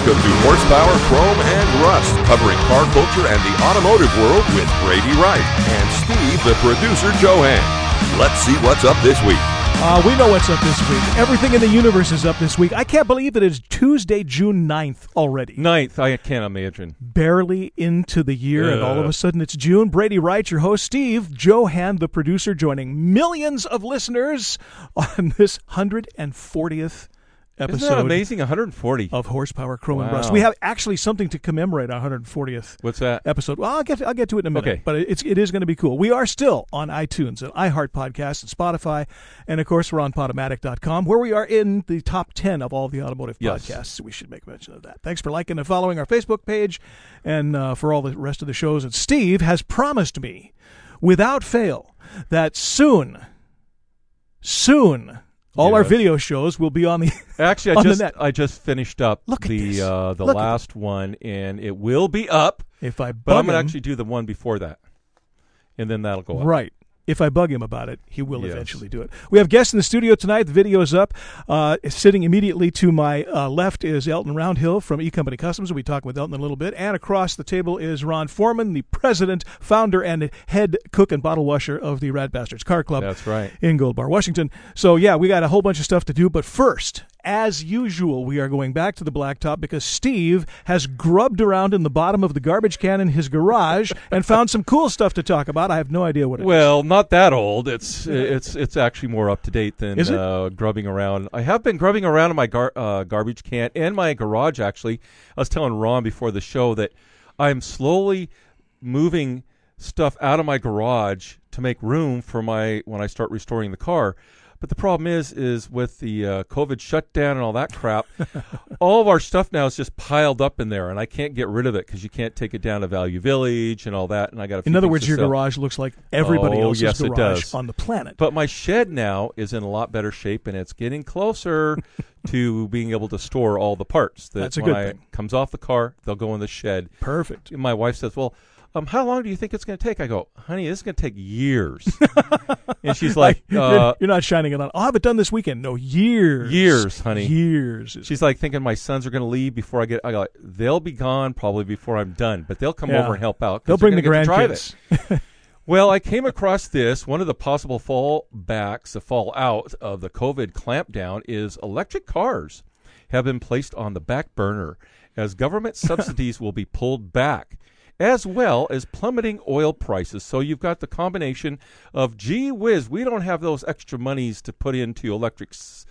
Welcome to Horsepower, Chrome, and Rust, covering car culture and the automotive world with Brady Wright and Steve, the producer, Johan. Let's see what's up this week. We know what's up this week. Everything in the universe is up this week. I can't believe that it's Tuesday, June 9th already. 9th, I can't imagine. Barely into the year, and all of a sudden it's June. Brady Wright, your host, Steve, Johan, the producer, joining millions of listeners on this 140th episode. Isn't that amazing? 140 of Horsepower, Chrome, and Wow. Rust. We have actually something to commemorate our 140th What's that? episode. Well, I'll get to it in a minute, Okay. but it is going to be cool. We are still on iTunes and iHeart Podcasts and Spotify, and of course we're on Podomatic.com, where we are in the top 10 of all the automotive Yes. podcasts. We should make mention of that. Thanks for liking and following our Facebook page, and for all the rest of the shows. And Steve has promised me, without fail, that soon, all our Yes. video shows will be on the Actually, on the net. I just finished up Look at this. the Look at last one, and it will be up. If I But bug I'm going to him, actually do the one before that, and then that'll go up. right. If I bug him about it, he will Yes. eventually do it. We have guests in the studio tonight. The video is up. Sitting immediately to my left is Elton Roundhill from E-Company Customs. We'll be talking with Elton in a little bit. And across the table is Ron Foreman, the president, founder, and head cook and bottle washer of the Rad Bastards Car Club. That's right. In Gold Bar, Washington. So, yeah, we got a whole bunch of stuff to do. But first, as usual, we are going back to the blacktop because Steve has grubbed around in the bottom of the garbage can in his garage and found some cool stuff to talk about. I have no idea what it is. Well, not that old. It's actually more up to date than Is it? grubbing around. I have been grubbing around in my garbage can and my garage. Actually, I was telling Ron before the show that I'm slowly moving stuff out of my garage to make room for when I start restoring the car. But the problem is with the COVID shutdown and all that crap, all of our stuff now is just piled up in there, and I can't get rid of it because you can't take it down to Value Village and all that. And I got. In other words, your garage looks like everybody else's yes, it garage does. on the planet. But my shed now is in a lot better shape, and it's getting closer to being able to store all the parts. That's a when good thing. Comes off the car, they'll go in the shed. Perfect. And my wife says, "Well, how long do you think it's going to take?" I go, "Honey, this is going to take years." And she's like, You're not shining it on. I'll have it done this weekend. No, years. Years, honey. Years. She's like thinking my sons are going to leave before I get. I go, they'll be gone probably before I'm done, but they'll come Yeah. over and help out. 'Cause They'll they're bring the gonna get to drive it. grandkids. Well, I came across this. One of the possible fallbacks, the fallout of the COVID clampdown is electric cars have been placed on the back burner as government subsidies will be pulled back, as well as plummeting oil prices. So you've got the combination of, gee whiz, we don't have those extra monies to put into electric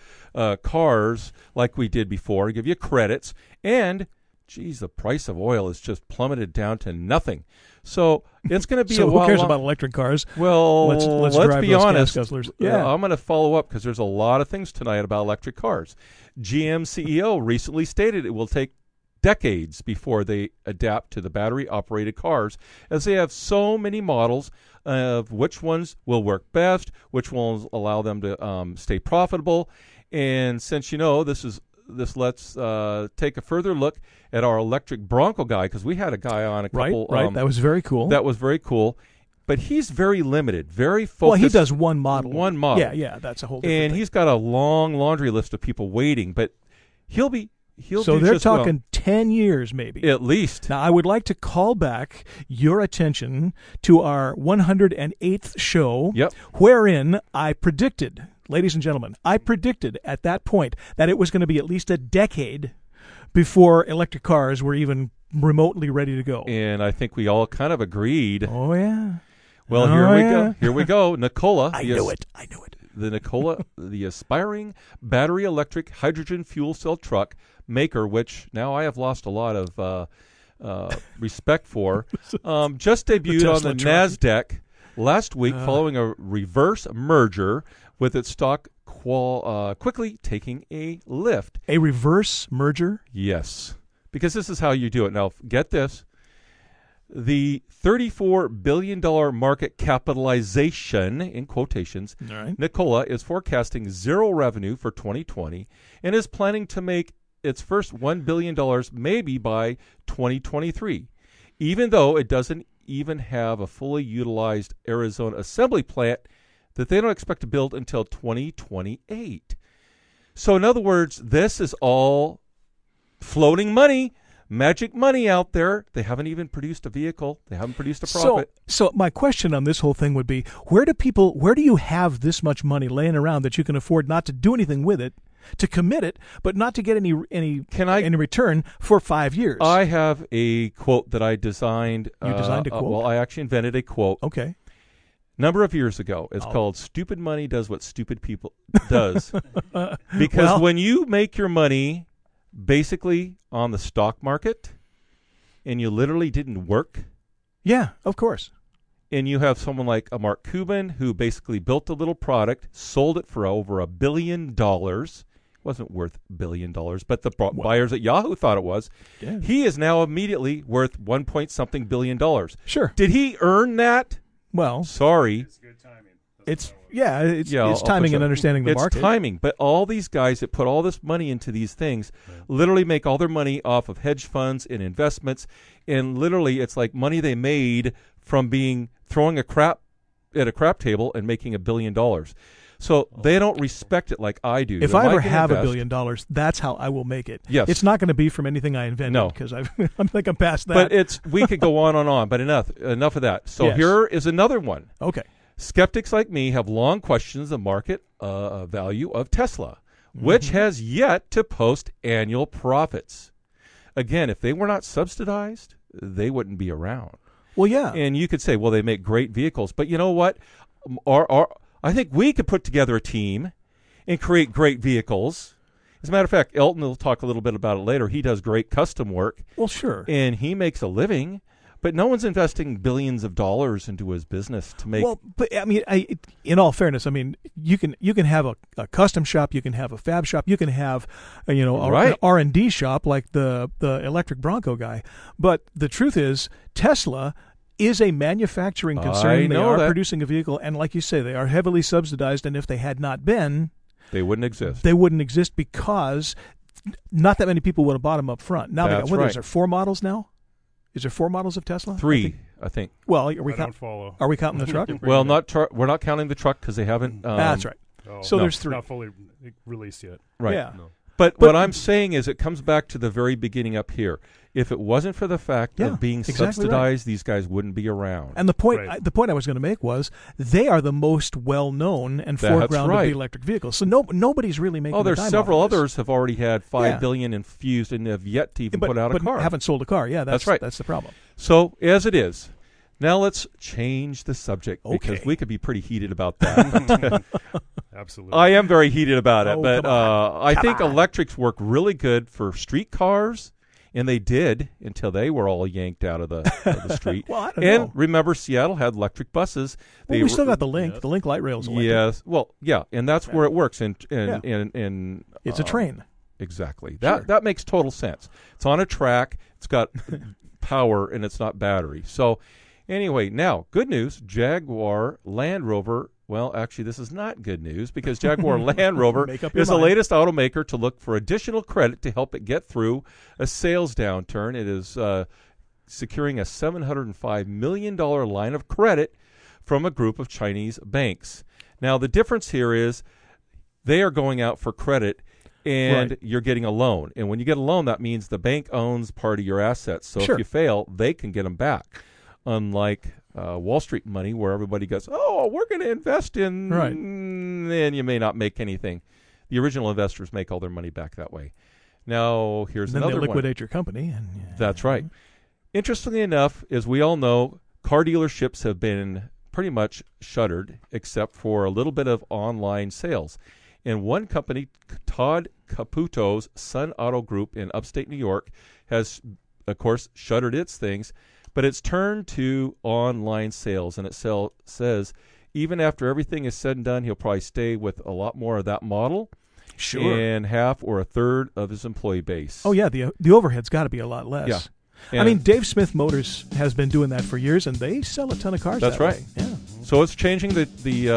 cars like we did before, give you credits, and, geez, the price of oil is just plummeted down to nothing. So it's going to be So a who while cares long- about electric cars? Well, Let's drive be those honest. gas guzzlers. Yeah. I'm going to follow up because there's a lot of things tonight about electric cars. GM CEO recently stated it will take decades before they adapt to the battery-operated cars, as they have so many models of which ones will work best, which ones allow them to stay profitable. And since this lets take a further look at our electric Bronco guy, because we had a guy on a couple. Right. That was very cool. That was very cool. But he's very limited, very focused. well, he does one model. One model. Yeah, that's a whole different And thing. he's got a long laundry list of people waiting, but he'll So do they're just well. talking 10 years maybe. At least. Now, I would like to call back your attention to our 108th show, Yep. wherein I predicted, ladies and gentlemen, at that point that it was going to be at least a decade before electric cars were even remotely ready to go. And I think we all kind of agreed. Oh, yeah. Well, Oh, here we yeah. go. Here we go. Nikola. I knew it. The Nikola, the aspiring battery electric hydrogen fuel cell truck maker, which now I have lost a lot of respect for, just debuted on Tesla the truck. NASDAQ last week following a reverse merger with its stock quickly taking a lift. A reverse merger? Yes, because this is how you do it. Now, get this. The $34 billion market capitalization, in quotations, All right. Nikola is forecasting zero revenue for 2020 and is planning to make its first $1 billion maybe by 2023, even though it doesn't even have a fully utilized Arizona assembly plant that they don't expect to build until 2028. So in other words, this is all floating money, magic money out there. They haven't even produced a vehicle. They haven't produced a profit. So my question on this whole thing would be, where do you have this much money laying around that you can afford not to do anything with it, to commit it, but not to get any return for 5 years? I have a quote that I designed. You designed a quote? Well, I actually invented a quote. Okay. Number of years ago. It's called "Stupid Money Does What Stupid People Does." Because when you make your money basically on the stock market and you literally didn't work. Yeah, of course. And you have someone like a Mark Cuban who basically built a little product, sold it for over $1 billion. It wasn't worth $1 billion, but the buyers at Yahoo thought it was. Yeah. He is now immediately worth $1-something billion. Sure. Did he earn that? Well, sorry. It's good timing. It's timing and understanding the market. It's timing, but all these guys that put all this money into these things literally make all their money off of hedge funds and investments, and literally it's like money they made from throwing a crap at a crap table and making $1 billion. So they don't respect it like I do. If I ever have $1 billion, that's how I will make it. Yes. It's not going to be from anything I invented, because I think I'm past that. But we could go on and on, but enough of that. So Here is another one. Okay. Skeptics like me have long questioned the market value of Tesla, which has yet to post annual profits. Again, if they were not subsidized, they wouldn't be around. Well, yeah. And you could say, well, they make great vehicles. But you know what? I think we could put together a team and create great vehicles. As a matter of fact, Elton will talk a little bit about it later. He does great custom work. Well, sure. And he makes a living. But no one's investing billions of dollars into his business to make. Well, but I mean, in all fairness, I mean, you can have a custom shop, you can have a fab shop, you can have, an R&D shop like the electric Bronco guy. But the truth is, Tesla is a manufacturing concern. They are producing a vehicle, and like you say, they are heavily subsidized. And if they had not been, they wouldn't exist. They wouldn't exist because not that many people would have bought them up front. Now That's they got, right. Is there 4 models now? Is there 4 models of Tesla? 3, I think. Well, I don't follow. Are we counting the truck? Well, we're not counting the truck because they haven't. That's right. Oh, so there's 3. Not fully released yet. Right. Yeah. No. But what I'm saying is it comes back to the very beginning up here. If it wasn't for the fact of being subsidized, these guys wouldn't be around. And the point I was going to make was they are the most well-known and foreground of the electric vehicles. So nobody's really making. Oh, there's several others have already had $5 billion infused and have yet to even put out a car. But haven't sold a car. Yeah, that's right. That's the problem. So as it is. Now let's change the subject because we could be pretty heated about that. Absolutely. I am very heated about it, but I think on. electrics work really good for street cars, and they did until they were all yanked out of the street. Well, I don't know. Remember, Seattle had electric buses. We still got the Link. Yeah. The Link light rail's electric. Yes. Well, yeah, and that's where it works. And it's a train. Exactly. That makes total sense. It's on a track. It's got power, and it's not battery. So. Anyway, now, good news, Jaguar Land Rover, well, actually, this is not good news because Jaguar Land Rover is the latest automaker to look for additional credit to help it get through a sales downturn. It is securing a $705 million line of credit from a group of Chinese banks. Now, the difference here is they are going out for credit and you're getting a loan. And when you get a loan, that means the bank owns part of your assets. So if you fail, they can get them back. Unlike Wall Street money, where everybody goes, "Oh, we're going to invest in," and you may not make anything. The original investors make all their money back that way. Now, here's another one. Then they liquidate your company. That's right. Interestingly enough, as we all know, car dealerships have been pretty much shuttered, except for a little bit of online sales. And one company, Todd Caputo's Sun Auto Group in upstate New York, has, of course, shuttered its things. But it's turned to online sales, and it says even after everything is said and done, he'll probably stay with a lot more of that model. Sure. And half or a third of his employee base. Oh, yeah, the overhead's got to be a lot less. Yeah. I mean, Dave Smith Motors has been doing that for years, and they sell a ton of cars That's that right. way. Yeah. So it's changing the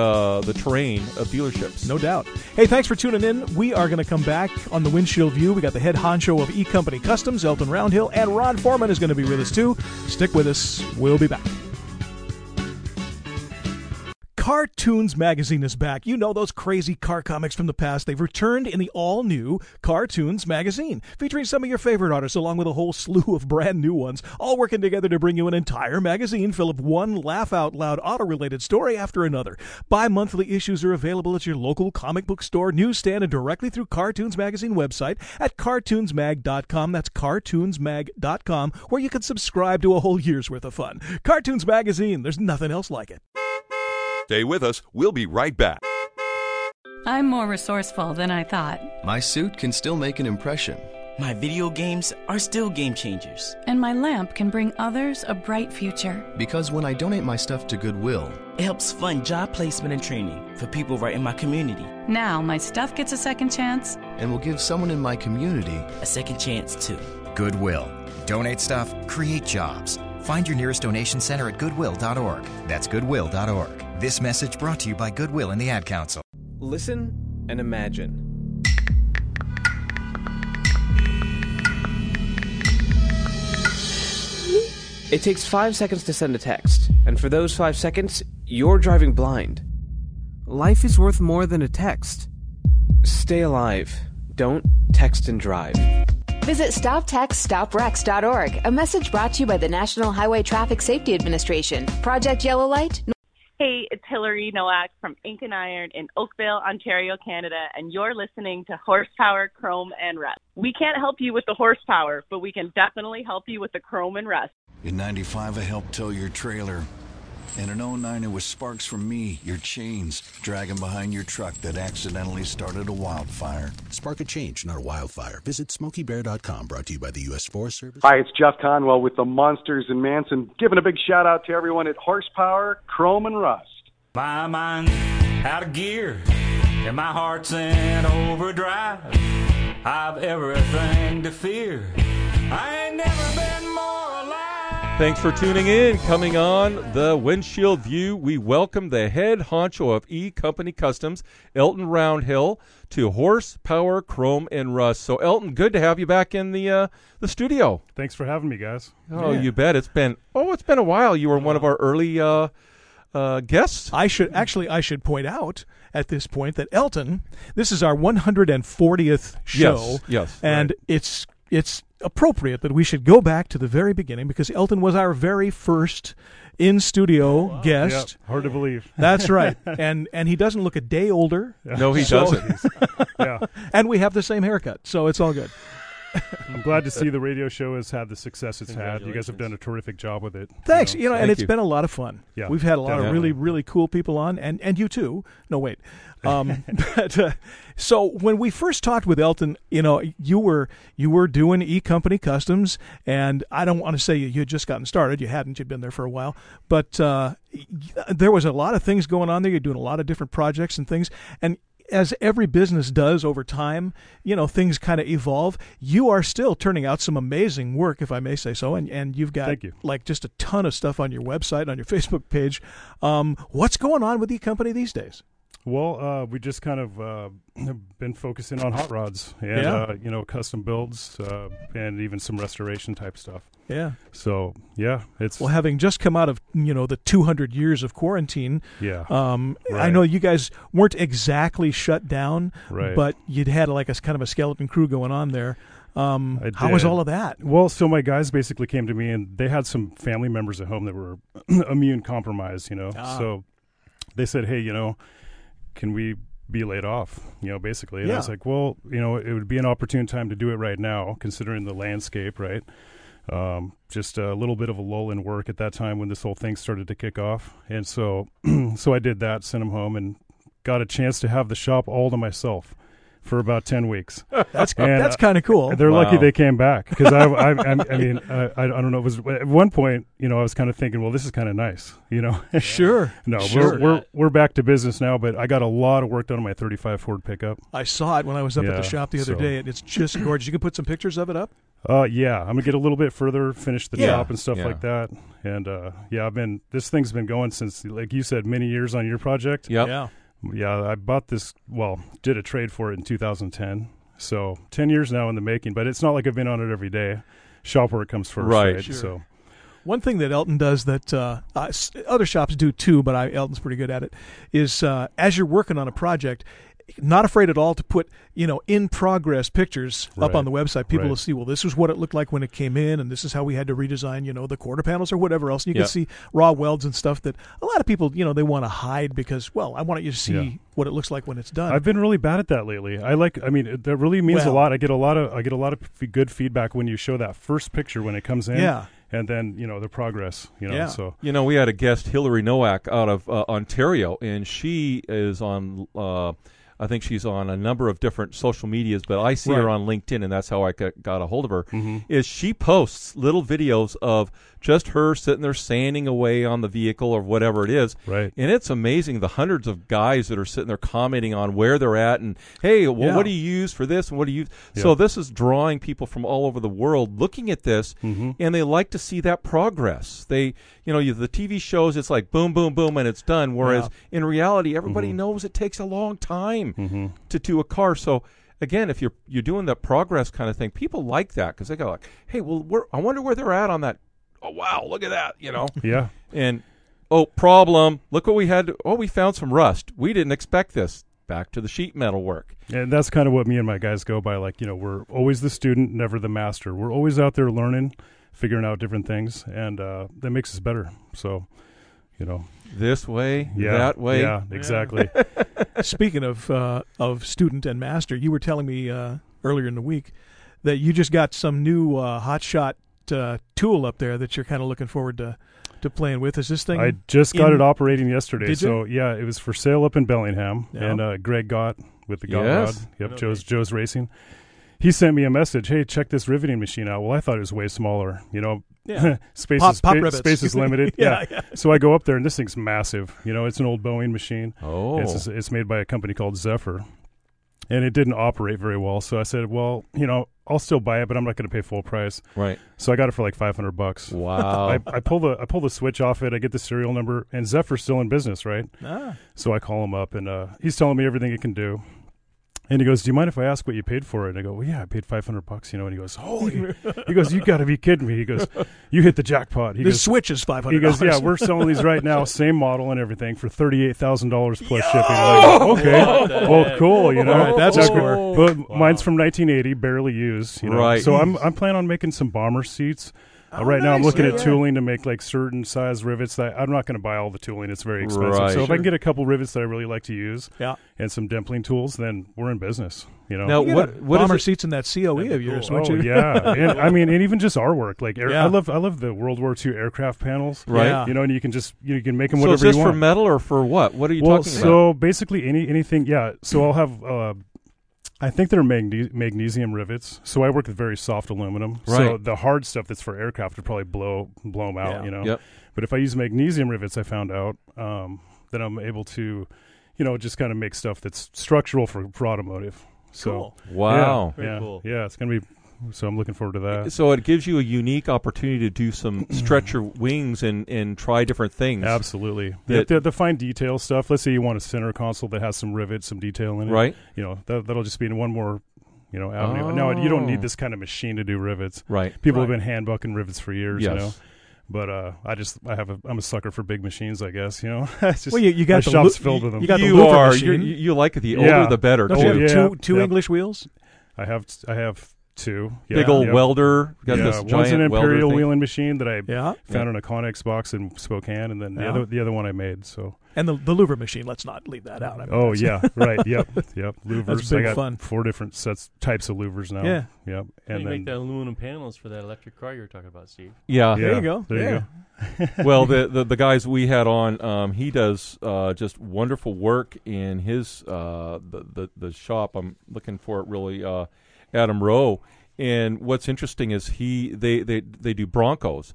terrain of dealerships. No doubt. Hey, thanks for tuning in. We are going to come back on the Windshield View. We got the head honcho of E-Company Customs, Elton Roundhill, and Ron Foreman is going to be with us, too. Stick with us. We'll be back. Cartoons Magazine is back. You know those crazy car comics from the past. They've returned in the all-new Cartoons Magazine, featuring some of your favorite artists along with a whole slew of brand new ones, all working together to bring you an entire magazine full of one laugh-out-loud auto-related story after another. Bi-monthly issues are available at your local comic book store, newsstand, and directly through Cartoons Magazine website at cartoonsmag.com. That's cartoonsmag.com, where you can subscribe to a whole year's worth of fun. Cartoons Magazine, there's nothing else like it. Stay with us. We'll be right back. I'm more resourceful than I thought. My suit can still make an impression. My video games are still game changers. And my lamp can bring others a bright future. Because when I donate my stuff to Goodwill, it helps fund job placement and training for people right in my community. Now my stuff gets a second chance. And will give someone in my community a second chance too. Goodwill. Donate stuff, create jobs. Find your nearest donation center at goodwill.org. That's goodwill.org. This message brought to you by Goodwill and the Ad Council. Listen and imagine. It takes 5 seconds to send a text, and for those 5 seconds, you're driving blind. Life is worth more than a text. Stay alive. Don't text and drive. Visit StopTextStopWrecks.org. A message brought to you by the National Highway Traffic Safety Administration. Project Yellow Light. Hey, it's Hillary Nowak from Ink and Iron in Oakville, Ontario, Canada, and you're listening to Horsepower, Chrome, and Rust. We can't help you with the horsepower, but we can definitely help you with the chrome and rust. In 95, I helped tow your trailer. And in 09, it was sparks from me, your chains, dragging behind your truck that accidentally started a wildfire. Spark a change, not a wildfire. Visit SmokeyBear.com, brought to you by the U.S. Forest Service. Hi, it's Jeff Conwell with the Monsters in Manson, giving a big shout out to everyone at Horsepower, Chrome, and Rust. My mind's out of gear, and my heart's in overdrive. I've everything to fear. I ain't never been more alive. Thanks for tuning in. Coming on the Windshield View, we welcome the head honcho of E Company Customs, Elton Roundhill, to Horsepower, Chrome, and Rust. So, Elton, good to have you back in the studio. Thanks for having me, guys. Oh, yeah. You bet. It's been a while. You were one of our early guests. I should point out at this point that Elton, this is our 140th show. Yes. And right. It's appropriate that we should go back to the very beginning because Elton was our very first in-studio guest. Yep, hard to believe. That's right. And he doesn't look a day older. No, he doesn't. Yeah. And we have the same haircut, so it's all good. I'm glad to see the radio show has had the success it's had. You guys have done a terrific job with it. Thanks. And it's been a lot of fun. Yeah, we've had a lot of really, really cool people on, and you too. No, wait. So when we first talked with Elton, you were doing E Company Customs, and I don't want to say you had just gotten started. You hadn't. You'd been there for a while, but there was a lot of things going on there. You're doing a lot of different projects and things, and as every business does over time, things kind of evolve. You are still turning out some amazing work, if I may say so, and you've got like just a ton of stuff on your website, on your Facebook page. What's going on with the company these days? Well, we just kind of have been focusing on hot rods and, custom builds and even some restoration type stuff. Yeah. So, yeah, it's... Well, having just come out of, the 200 years of quarantine, right. I know you guys weren't exactly shut down, right. but you'd had like a kind of a skeleton crew going on there. How was all of that? Well, so my guys basically came to me, and they had some family members at home that were immune compromised, So they said, hey, can we be laid off, basically. And I was like, well, it would be an opportune time to do it right now, considering the landscape, right? Just a little bit of a lull in work at that time when this whole thing started to kick off. And so I did that, sent them home, and got a chance to have the shop all to myself for about 10 weeks. That's kind of cool. They're lucky they came back because I mean, I don't know. It was at one point, I was kind of thinking, well, this is kind of nice, Sure. No, sure. We're back to business now, but I got a lot of work done on my 35 Ford pickup. I saw it when I was up at the shop the other day, and it's just gorgeous. You can put some pictures of it up? Yeah, I'm gonna get a little bit further, finish the shop and stuff like that. And this thing's been going since, like you said, many years on your project. Yep. Yeah, I bought this, did a trade for it in 2010. So 10 years now in the making, but it's not like I've been on it every day. Shop work comes first, right? Sure. So, One thing that Elton does that other shops do too, but Elton's pretty good at it, is as you're working on a project, not afraid at all to put, in progress pictures up on the website. People will see, well, this is what it looked like when it came in, and this is how we had to redesign, the quarter panels or whatever else. And you can see raw welds and stuff that a lot of people, they want to hide because, well, I want you to see what it looks like when it's done. I've been really bad at that lately. That really means a lot. I get a lot of good feedback when you show that first picture when it comes in. Yeah. And then, the progress, so. We had a guest, Hillary Nowak, out of Ontario, and she is on, I think she's on a number of different social medias, but I see her on LinkedIn, and that's how I got a hold of her, is she posts little videos of just her sitting there sanding away on the vehicle or whatever it is. Right. And it's amazing the hundreds of guys that are sitting there commenting on where they're at and, hey, well, what do you use for this and what do you use? Yeah. So this is drawing people from all over the world looking at this, and they like to see that progress. They, the TV shows, it's like boom, boom, boom, and it's done, whereas in reality, everybody knows it takes a long time to do a car. So again, if you're doing that progress kind of thing, people like that because they go like, hey, well, I wonder where they're at on that. Oh, wow, look at that, Yeah. And, problem, look what we had. We found some rust. We didn't expect this. Back to the sheet metal work. And that's kind of what me and my guys go by. Like, we're always the student, never the master. We're always out there learning, figuring out different things, and that makes us better. So, This way, that way. Yeah, exactly. Speaking of student and master, you were telling me earlier in the week that you just got some new hotshot tool up there that you're kind of looking forward to playing with. Is this thing? I just got it operating yesterday. Did so you? It was for sale up in Bellingham, and Greg Gott with the Gott Rod. Yep, Joe's Racing. He sent me a message. Hey, check this riveting machine out. Well, I thought it was way smaller. Space is limited. yeah. So I go up there, and this thing's massive. It's an old Boeing machine. Oh, it's made by a company called Zephyr. And it didn't operate very well. So I said, well, I'll still buy it, but I'm not going to pay full price. Right. So I got it for like $500. Wow. I pull the switch off it. I get the serial number, and Zephyr's still in business, right? So I call him up, and he's telling me everything it can do. And he goes, do you mind if I ask what you paid for it? And I go, well, yeah, I paid $500, And he goes, holy. He goes, you got to be kidding me. He goes, you hit the jackpot. This switch is $500. He goes, yeah, we're selling these right now, same model and everything, for $38,000 plus shipping. Like, okay, well, cool. All right, that's a score. But mine's from 1980, barely used. Right. So I'm planning on making some bomber seats. Right now, I'm looking at tooling to make like certain size rivets. I'm not going to buy all the tooling; it's very expensive. Right. So if I can get a couple rivets that I really like to use, and some dempling tools, then we're in business. Now, what bomber seats in that COE of yours? Oh yeah, and even just our work. Like I love the World War II aircraft panels. Right. Yeah. And you can just you can make them whatever you want. So is this for metal or for what? What are you talking about? So basically anything. Yeah. So I'll have. I think they're magnesium rivets, so I work with very soft aluminum. Right. So the hard stuff that's for aircraft would probably blow them out, Yep. But if I use magnesium rivets, I found out then I'm able to, just kind of make stuff that's structural for automotive. So cool. Wow. Yeah, cool. Yeah, it's gonna be. So I'm looking forward to that. So it gives you a unique opportunity to do some stretch your wings and try different things. Absolutely. The fine detail stuff. Let's say you want a center console that has some rivets, some detail in it. Right. That'll just be in one more, avenue. Now, you don't need this kind of machine to do rivets. Right. People have been handbucking rivets for years, Yes. But I'm a sucker for big machines, I guess. It's just, well, you got my shop's filled with them. You got the Looper machine. You like it. The older, the better. Don't you have two English wheels? I have two. Big old welder. Got this one's giant an Imperial welder wheeling machine that I found in a Connex box in Spokane, and then the other one I made. So and the louver machine. Let's not leave that out. Right. Yep. Louvers. That's big I got fun. 4 different types of louvers now. Yeah. Yep. And you make the aluminum panels for that electric car you were talking about, Steve. Yeah. There you go. There you go. Well, the guys we had on, he does just wonderful work in his the shop. I'm looking for it really. Adam Rowe. And what's interesting is they do Broncos,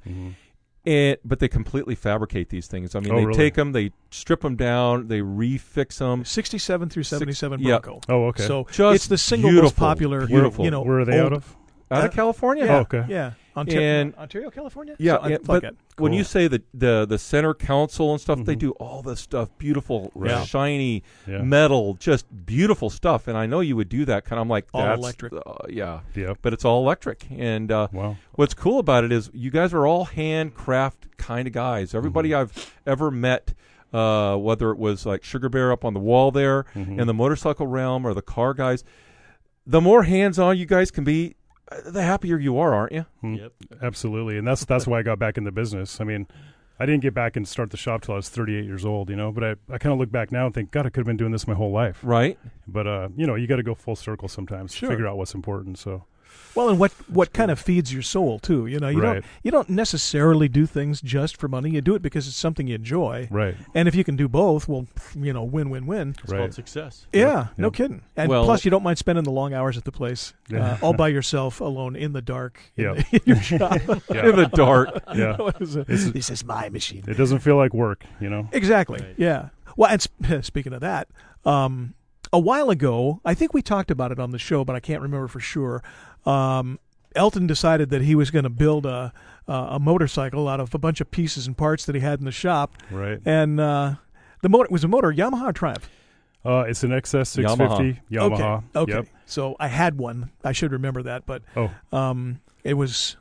but they completely fabricate these things. I mean, they take them, they strip them down, they refix them. 67 through 77 Bronco. Oh, okay. So just it's the single most popular. Beautiful. Where are they out of? Out of California. Yeah. Oh, okay. Yeah. Ontario, California? Yeah, So but when you say the center console and stuff, they do all this stuff, beautiful, shiny metal, just beautiful stuff. And I know you would do that kind of like all that's electric. But it's all electric. And what's cool about it is you guys are all handcraft kind of guys. Everybody I've ever met, whether it was like Sugar Bear up on the wall there in the motorcycle realm or the car guys, the more hands-on you guys can be, the happier you are, aren't you? Yep, absolutely. And that's why I got back in the business. I mean, I didn't get back and start the shop till I was 38 years old, but I kind of look back now and think, God, I could have been doing this my whole life. Right. But, you got to go full circle sometimes to figure out what's important. So. Well, and what kind of feeds your soul too? You don't necessarily do things just for money. You do it because it's something you enjoy. Right. And if you can do both, well, win-win-win. It's called success. Yeah, no kidding. And plus, you don't mind spending the long hours at the place, all by yourself, alone in the dark, in your shop, in the dark. Yeah. This is my machine. It doesn't feel like work, Exactly. Right. Yeah. Well, and speaking of that. A while ago, I think we talked about it on the show, but I can't remember for sure. Elton decided that he was going to build a motorcycle out of a bunch of pieces and parts that he had in the shop. Right. And the motor was a motor, Yamaha or Triumph? It's an XS650 Yamaha. Okay. Yep. So I had one. I should remember that, but it was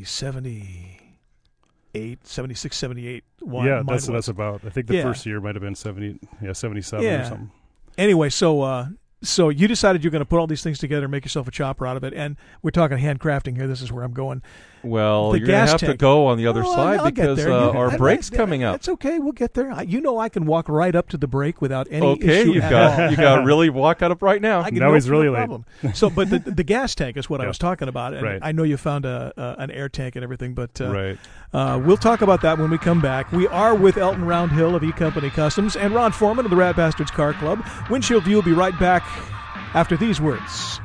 76, 78. Yeah, that's about. I think the first year might have been 77 or something. Anyway, so you decided you're going to put all these things together and make yourself a chopper out of it, and we're talking handcrafting here. This is where I'm going. Well, you're going to have to go on the other side because our break's coming up. That's okay. We'll get there. I can walk right up to the break without any issue you got to really walk out up right now. Now he's really late. So, but the gas tank is what I was talking about, and I know you found an air tank and everything, but we'll talk about that when we come back. We are with Elton Roundhill of E-Company Customs and Ron Foreman of the Rat Bastards Car Club. Windshield View will be right back after these words.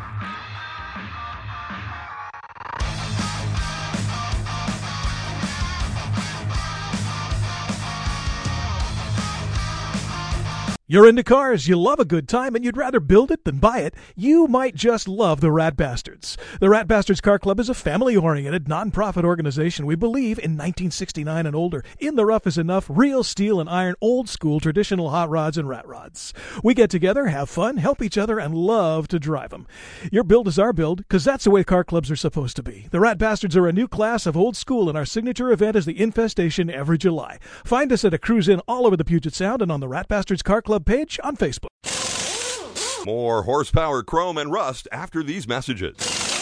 You're into cars, you love a good time, and you'd rather build it than buy it. You might just love the Rat Bastards. The Rat Bastards Car Club is a family-oriented, non-profit organization. We believe in 1969 and older. In the rough is enough, real steel and iron, old-school, traditional hot rods and rat rods. We get together, have fun, help each other, and love to drive them. Your build is our build, because that's the way car clubs are supposed to be. The Rat Bastards are a new class of old school, and our signature event is the Infestation every July. Find us at a cruise-in all over the Puget Sound and on the Rat Bastards Car Club page on Facebook. More Horsepower, Chrome, and Rust after these messages.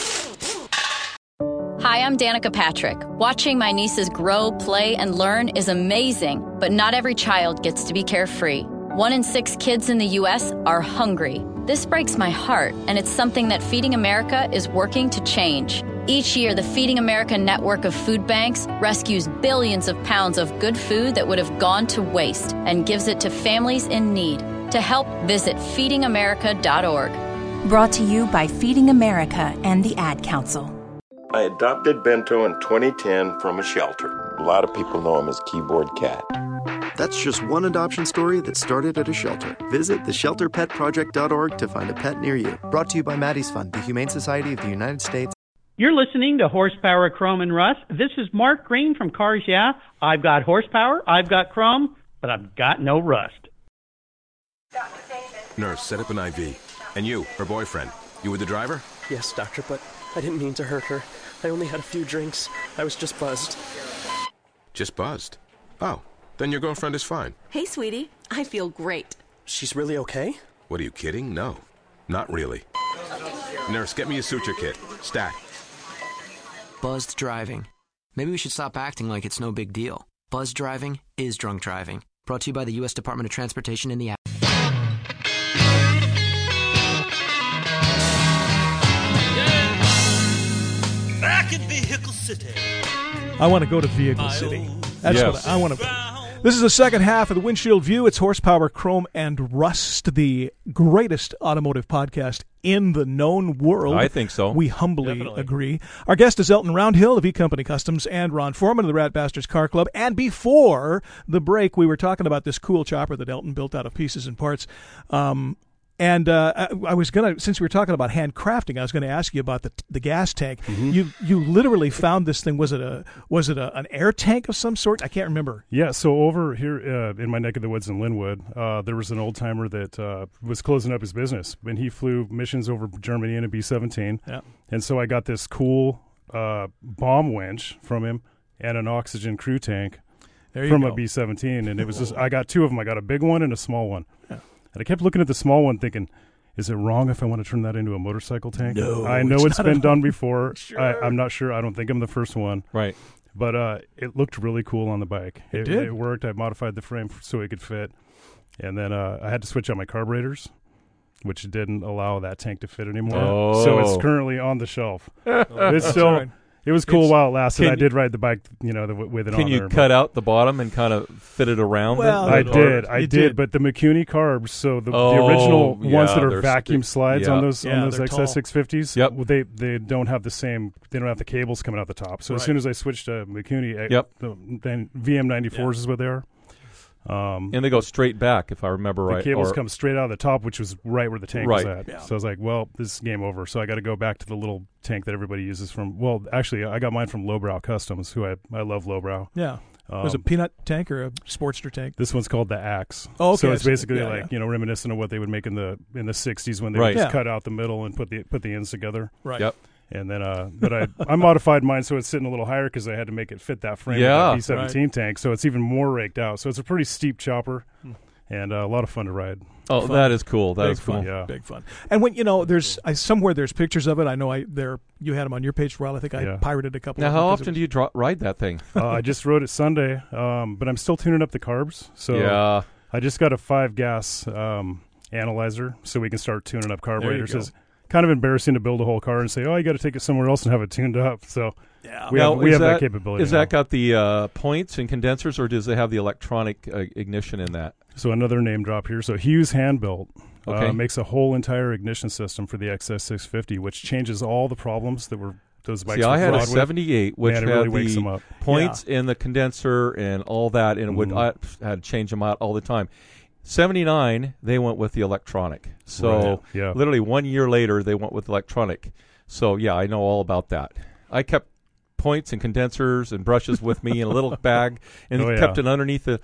Hi, I'm Danica Patrick. Watching my nieces grow, play, and learn is amazing, but not every child gets to be carefree. 1 in 6 kids in the U.S. are hungry. This breaks my heart, and it's something that Feeding America is working to change. Each year, the Feeding America network of food banks rescues billions of pounds of good food that would have gone to waste and gives it to families in need. To help, visit feedingamerica.org. Brought to you by Feeding America and the Ad Council. I adopted Bento in 2010 from a shelter. A lot of people know him as Keyboard Cat. That's just one adoption story that started at a shelter. Visit theshelterpetproject.org to find a pet near you. Brought to you by Maddie's Fund, the Humane Society of the United States. You're listening to Horsepower, Chrome, and Rust. This is Mark Green from Cars Yeah. I've got horsepower, I've got chrome, but I've got no rust. Nurse, set up an IV. And you, her boyfriend, you were the driver? Yes, doctor, but I didn't mean to hurt her. I only had a few drinks. I was just buzzed. Just buzzed? Oh, then your girlfriend is fine. Hey, sweetie. I feel great. She's really okay? What, are you kidding? No, not really. Nurse, get me a suture kit. Stat. Buzzed driving. Maybe we should stop acting like it's no big deal. Buzzed driving is drunk driving. Brought to you by the U.S. Department of Transportation and the Back in Vehicle City. I want to go to Vehicle City. That's what I want to. This is the second half of the Windshield View. It's Horsepower, Chrome, and Rust, the greatest automotive podcast in the known world. I think so. We humbly agree. Our guest is Elton Roundhill of E-Company Customs and Ron Foreman of the Rat Bastards Car Club. And before the break, we were talking about this cool chopper that Elton built out of pieces and parts. And And I was gonna, since we were talking about handcrafting, I was going to ask you about the gas tank. Mm-hmm. You literally found this thing. Was it an air tank of some sort? I can't remember. Yeah. So over here in my neck of the woods in Linwood, there was an old timer that was closing up his business, and he flew missions over Germany in a B-17. Yeah. And so I got this cool bomb winch from him and an oxygen crew tank from a B-17, and it was just, I got two of them. I got a big one and a small one. Yeah. And I kept looking at the small one thinking, is it wrong if I want to turn that into a motorcycle tank? No, I know it's been done before. Sure. I'm not sure. I don't think I'm the first one. Right. But it looked really cool on the bike. It did. It worked. I modified the frame so it could fit. And then I had to switch out my carburetors, which didn't allow that tank to fit anymore. Oh. So it's currently on the shelf. It's still... Right. It was cool while it lasted. I did ride the bike, with it on there. Can you cut out the bottom and kind of fit it around? Well, I did. But the Mikuni carbs, so the original ones that are vacuum slides on those XS650s, they don't have the same. They don't have the cables coming out the top. So as soon as I switched to Mikuni, then VM94s is what they are. And they go straight back, if I remember right. The cables come straight out of the top, which was right where the tank was at. Yeah. So I was like, well, this is game over. So I got to go back to the little tank that everybody uses from, well, actually, I got mine from Lowbrow Customs, who I love Lowbrow. Yeah. Was it a peanut tank or a Sportster tank? This one's called the Axe. Oh, okay. So it's basically reminiscent of what they would make in the 60s when they would just cut out the middle and put the ends together. Right. Yep. And then, but I modified mine so it's sitting a little higher because I had to make it fit that frame of that B-17 tank. So it's even more raked out. So it's a pretty steep chopper and a lot of fun to ride. Oh, that is cool. That Big is cool. Fun. Yeah. Big fun. And when there's somewhere there's pictures of it. I know you had them on your page for a while. I think I pirated a couple. Now, of how them often do you ride that thing? I just rode it Sunday, but I'm still tuning up the carbs. So I just got a 5-gas analyzer, so we can start tuning up carburetors. It's kind of embarrassing to build a whole car and say, oh, you got to take it somewhere else and have it tuned up. So we have that capability. Is that got the points and condensers, or does it have the electronic ignition in that? So another name drop here. So Hughes Hand Built makes a whole entire ignition system for the XS650, which changes all the problems that were those bikes. See, I had a 78, which had really the points in the condenser and all that, and I had to change them out all the time. 79, they went with the electronic. So literally 1 year later, they went with electronic. So I know all about that. I kept points and condensers and brushes with me in a little bag, and kept it underneath the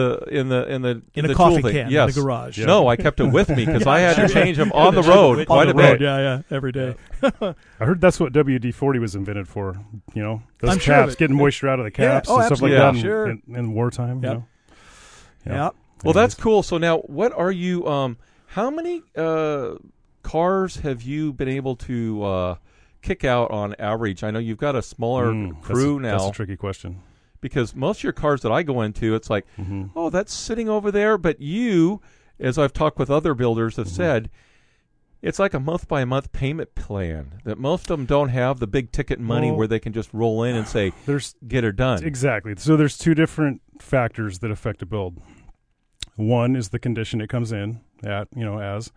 coffee tool can in the garage. No, I kept it with me because I had to change them on the road quite a bit. Every day. I heard that's what WD-40 was invented for. Those sure caps, getting moisture out of the caps and stuff like that in wartime. Yeah. Well, that's cool. So now, what are you? How many cars have you been able to kick out on average? I know you've got a smaller crew now. That's a tricky question. Because most of your cars that I go into, it's like, oh, that's sitting over there. But you, as I've talked with other builders, have said, it's like a month-by-month payment plan that most of them don't have the big ticket money where they can just roll in and say, get her done. Exactly. So there's two different factors that affect a build. One is the condition it comes in at, as.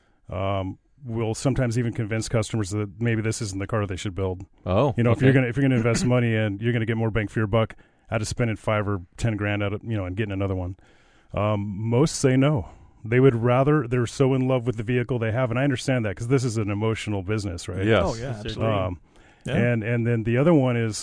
We'll sometimes even convince customers that maybe this isn't the car they should build. Oh, if you're gonna invest money and you're gonna get more bang for your buck out of spending $5 or $10,000 out of and getting another one. Most say no. They would rather, they're so in love with the vehicle they have, and I understand that because this is an emotional business, right? Yes. Oh yeah, absolutely. And then the other one is,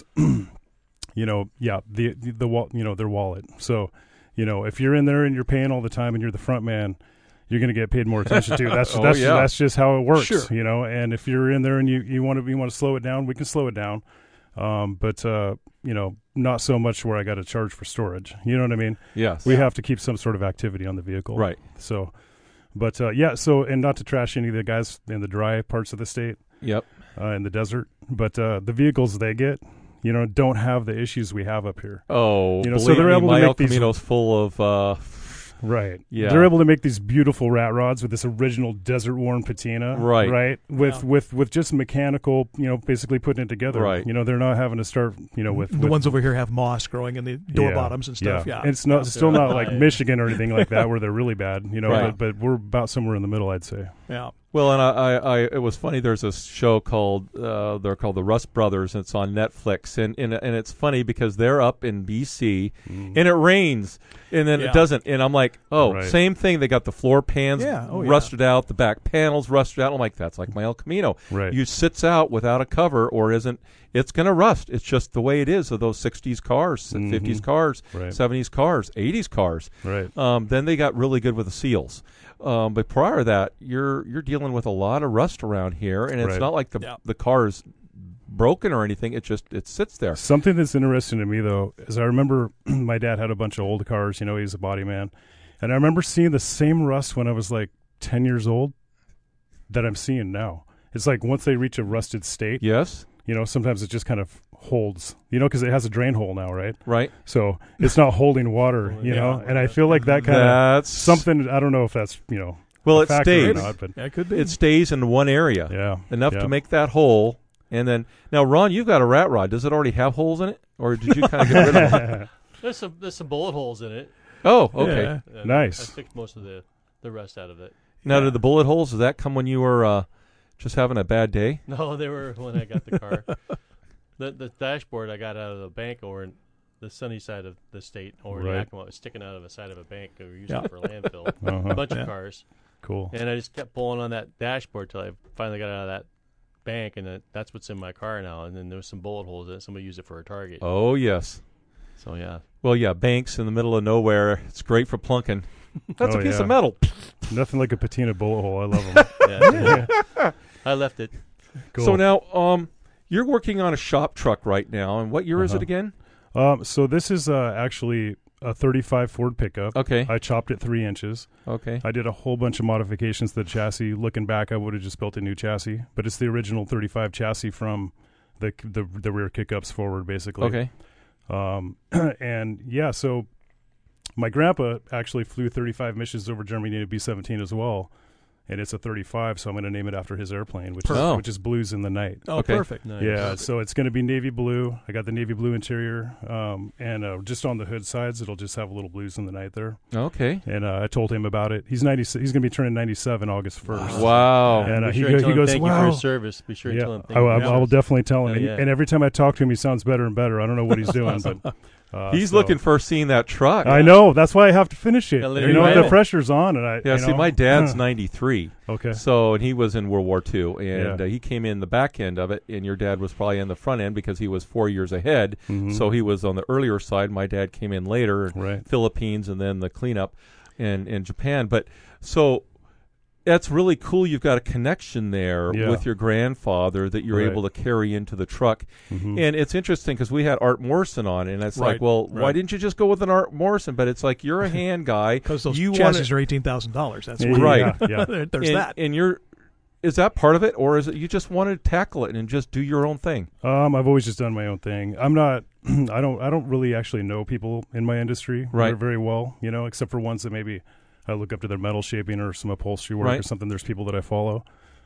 their wallet. So, if you're in there and you're paying all the time and you're the front man, you're going to get paid more attention to. That's just how it works, sure. And if you're in there and you want to slow it down, we can slow it down. But not so much where I got to charge for storage. You know what I mean? Yes. We have to keep some sort of activity on the vehicle. Right. So, but and not to trash any of the guys in the dry parts of the state. Yep. In the desert, but the vehicles they get, don't have the issues we have up here. Oh, so they're able to make El Camino's full of. Right. Yeah. They're able to make these beautiful rat rods with this original desert-worn patina. Right. Right. With just mechanical, basically putting it together. Right. They're not having to start, with the ones over here have moss growing in the door bottoms and stuff. Yeah. And it's still not like Michigan or anything like that where they're really bad. But we're about somewhere in the middle, I'd say. Yeah. Well, and it was funny. There's a show called they're called the Rust Brothers, and it's on Netflix, and it's funny because they're up in BC, and it rains, and then it doesn't, and I'm like, same thing. They got the floor pans rusted out, the back panels rusted out. I'm like, that's like my El Camino. Right. You sits out without a cover or isn't. It's going to rust. It's just the way it is of those 60s cars, 50s cars, 70s cars, 80s cars. Right. Then they got really good with the seals. But prior to that, you're dealing with a lot of rust around here, and it's not like the car is broken or anything. It sits there. Something that's interesting to me, though, is I remember my dad had a bunch of old cars. You know, he's a body man. And I remember seeing the same rust when I was like 10 years old that I'm seeing now. It's like once they reach a rusted state. Yes. You know, sometimes it just kind of holds, you know, because it has a drain hole now, right? Right. So it's not holding water, you know, and I feel like that kind of something, I don't know if that's, you know, well, it stays. Or not, but it could be. It stays in one area. Enough to make that hole. And then, now, Ron, you've got a rat rod. Does it already have holes in it? Or did you kind of get rid of them? There's some bullet holes in it. Oh, okay. Yeah. Nice. I fixed most of the rest out of it. Now, did the bullet holes, did that come when you were just having a bad day? No, they were when I got the car. The dashboard I got out of the bank over in the sunny side of the state over in Yakima. It was sticking out of the side of a bank. They were using it for landfill. A bunch of cars. Cool. And I just kept pulling on that dashboard till I finally got out of that bank, and that's what's in my car now. And then there was some bullet holes in it. Somebody used it for a target. Oh, yes. So, yeah. Well, yeah, banks in the middle of nowhere. It's great for plunking. That's a piece of metal. Nothing like a patina bullet hole. I love them. I left it. Cool. So now, you're working on a shop truck right now, and what year is it again? So this is actually a 35 Ford pickup. Okay. I chopped it 3 inches. Okay. I did a whole bunch of modifications to the chassis. Looking back, I would have just built a new chassis, but it's the original 35 chassis from the rear kickups forward, basically. Okay. And yeah, so my grandpa actually flew 35 missions over Germany to B-17 as well. And it's a 35, so I'm going to name it after his airplane, which is Blues in the Night. Oh, okay. Perfect. Nice. Yeah, so it's going to be navy blue. I got the navy blue interior, and just on the hood sides, it'll just have a little Blues in the Night there. Okay. And I told him about it. He's 90. He's going to be turning 97 August 1st. Wow. And he goes, thank you for his service. Be sure to tell him thank you. I will definitely tell him. And every time I talk to him, he sounds better and better. I don't know what he's doing, but... He's looking for seeing that truck. I know. That's why I have to finish it. You know, the pressure's on. And see, my dad's 93. Okay. So, and he was in World War II, and he came in the back end of it, and your dad was probably in the front end because he was 4 years ahead. Mm-hmm. So he was on the earlier side. My dad came in later, right. Philippines, and then the cleanup in Japan. But so that's really cool. You've got a connection there with your grandfather that you're able to carry into the truck. Mm-hmm. And it's interesting because we had Art Morrison on, and it's like, well, why didn't you just go with an Art Morrison? But it's like, you're a hand guy. Because those chassis are $18,000. That's right. There's that. And is that part of it, or is it you just want to tackle it and just do your own thing? I've always just done my own thing. I'm not. I don't really actually know people in my industry very well, you know, except for ones that maybe I look up to their metal shaping or some upholstery work or something. There's people that I follow.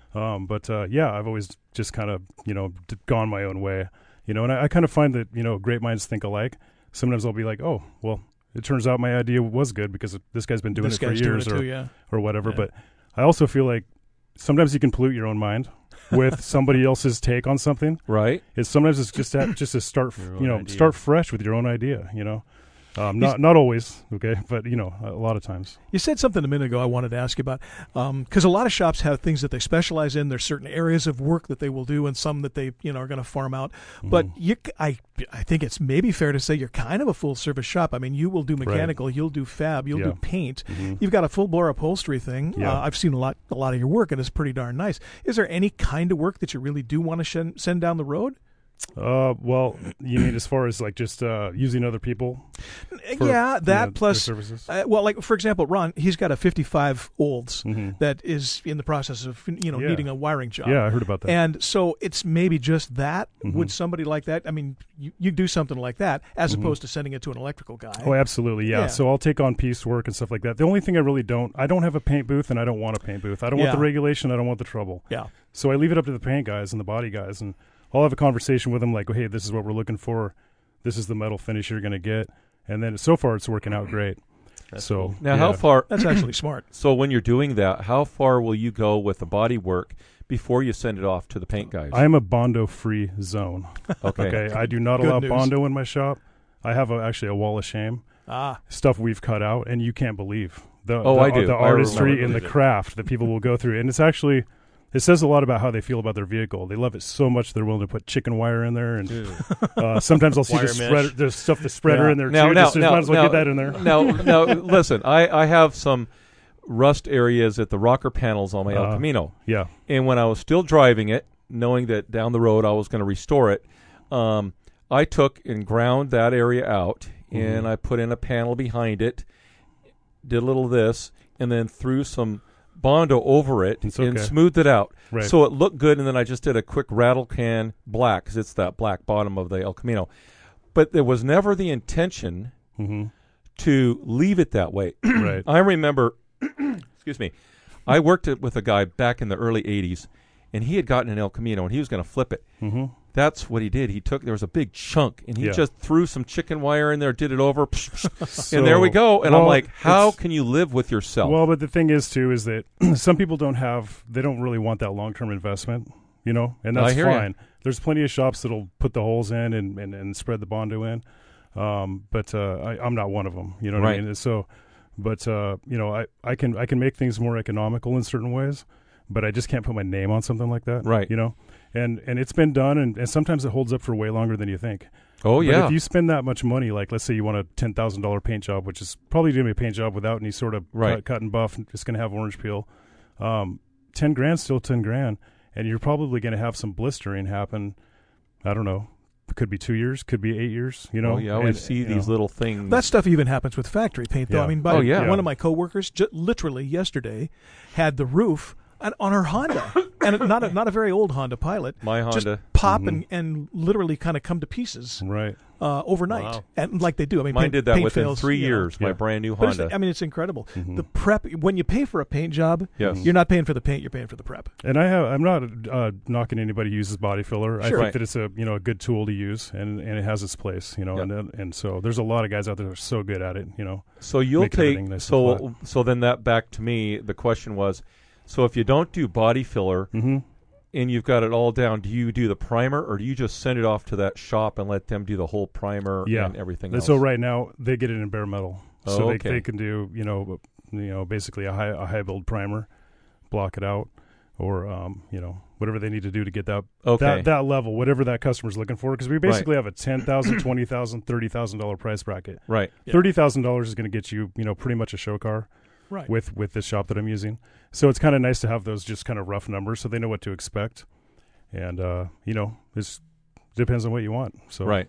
But I've always just kind of, you know, gone my own way, you know, and I kind of find that, you know, great minds think alike. Sometimes I'll be like, oh, well, it turns out my idea was good because this guy's been doing it for years or whatever. Yeah. But I also feel like sometimes you can pollute your own mind with somebody else's take on something. Right. Sometimes it's just to start, you know, start fresh with your own idea, you know. Not always, okay, but, you know, a lot of times. You said something a minute ago I wanted to ask you about, because a lot of shops have things that they specialize in. There's certain areas of work that they will do and some that they, you know, are going to farm out. Mm-hmm. But I think it's maybe fair to say you're kind of a full-service shop. I mean, you will do mechanical, you'll do fab, you'll do paint. Mm-hmm. You've got a full-bore upholstery thing. Yeah. I've seen a lot of your work, and it's pretty darn nice. Is there any kind of work that you really do want to send down the road? Well, you mean as far as like just using other people? Plus services. Well, like for example, Ron, he's got a 55 Olds that is in the process of needing a wiring job. Yeah, I heard about that. And so it's maybe just that. Would somebody like that? I mean, you do something like that as opposed to sending it to an electrical guy. Oh, absolutely, yeah. So I'll take on piece work and stuff like that. The only thing I don't have a paint booth, and I don't want a paint booth. I don't want the regulation. I don't want the trouble. Yeah. So I leave it up to the paint guys and the body guys, and I'll have a conversation with them like, hey, this is what we're looking for. This is the metal finish you're going to get. And then so far it's working out great. So now, how far? That's actually smart. So when you're doing that, how far will you go with the body work before you send it off to the paint guys? I am a Bondo-free zone. Okay. I do not allow Bondo in my shop. I have actually a wall of shame. Stuff we've cut out, and you can't believe the artistry and the craft that people will go through. And it's actually, it says a lot about how they feel about their vehicle. They love it so much they're willing to put chicken wire in there, and sometimes I'll see there's the spreader in there too. Might as well get that in there. Now, listen, I have some rust areas at the rocker panels on my El Camino. Yeah. And when I was still driving it, knowing that down the road I was going to restore it, I took and ground that area out, and I put in a panel behind it, did a little of this, and then threw some Bondo over it and smoothed it out. Right. So it looked good, and then I just did a quick rattle can black, because it's that black bottom of the El Camino. But there was never the intention to leave it that way. Right. I remember, excuse me, I worked with a guy back in the early 80s, and he had gotten an El Camino, and he was going to flip it. That's what he did. There was a big chunk, and he just threw some chicken wire in there, did it over, and there we go. And I'm like, how can you live with yourself? Well, but the thing is, too, is that some people don't really want that long-term investment, and that's fine. There's plenty of shops that'll put the holes in and spread the Bondo in, but I'm not one of them, you know what I mean? So, but, I can make things more economical in certain ways, but I just can't put my name on something like that, right? And it's been done, and sometimes it holds up for way longer than you think. Oh, yeah. But if you spend that much money, like let's say you want a $10,000 paint job, which is probably going to be a paint job without any sort of cut and buff, it's going to have orange peel. $10,000 still $10,000, and you're probably going to have some blistering happen. I don't know. It could be 2 years, could be 8 years. Oh, yeah, we see these little things. That stuff even happens with factory paint, though. Yeah. I mean, one of my coworkers literally yesterday had the roof on her Honda, and not a very old Honda Pilot. My Honda. Just pop and literally kind of come to pieces overnight. Wow. And like they do. I mean, mine did that within fails, 3 years, my brand new Honda. It's incredible. The prep, when you pay for a paint job, you're not paying for the paint, you're paying for the prep. And I'm not knocking anybody who uses body filler. Sure. I think that it's a good tool to use, and it has its place, and so there's a lot of guys out there that are so good at it, So you'll take, so then that back to me, the question was, so if you don't do body filler and you've got it all down, do you do the primer, or do you just send it off to that shop and let them do the whole primer and everything else? So right now they get it in bare metal, so they can do basically a high build primer, block it out, or whatever they need to do to get that level, whatever that customer's looking for, because we basically have a $10,000, $20,000, $30,000 price bracket. Right. $30,000 is going to get you pretty much a show car. Right. With this shop that I'm using. So it's kind of nice to have those just kind of rough numbers so they know what to expect. And, this depends on what you want. So right.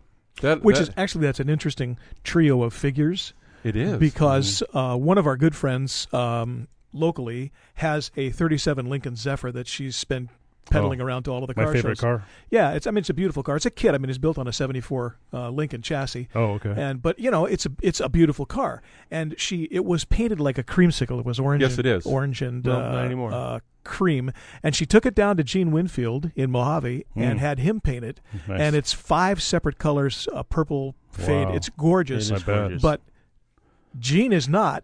That's an interesting trio of figures. It is. Because one of our good friends locally has a 37 Lincoln Zephyr that she's been pedaling around to all of the car shows. My favorite car. Yeah, it's a beautiful car. It's a kit. I mean, it's built on a 74 Lincoln chassis. Oh, okay. But it's a beautiful car. And it was painted like a creamsicle. It was orange. Yes, it is. Orange and not anymore. Cream. And she took it down to Gene Winfield in Mojave and had him paint it. Nice. And it's 5 separate colors, purple fade. Wow. It's gorgeous. It is gorgeous. But Gene is not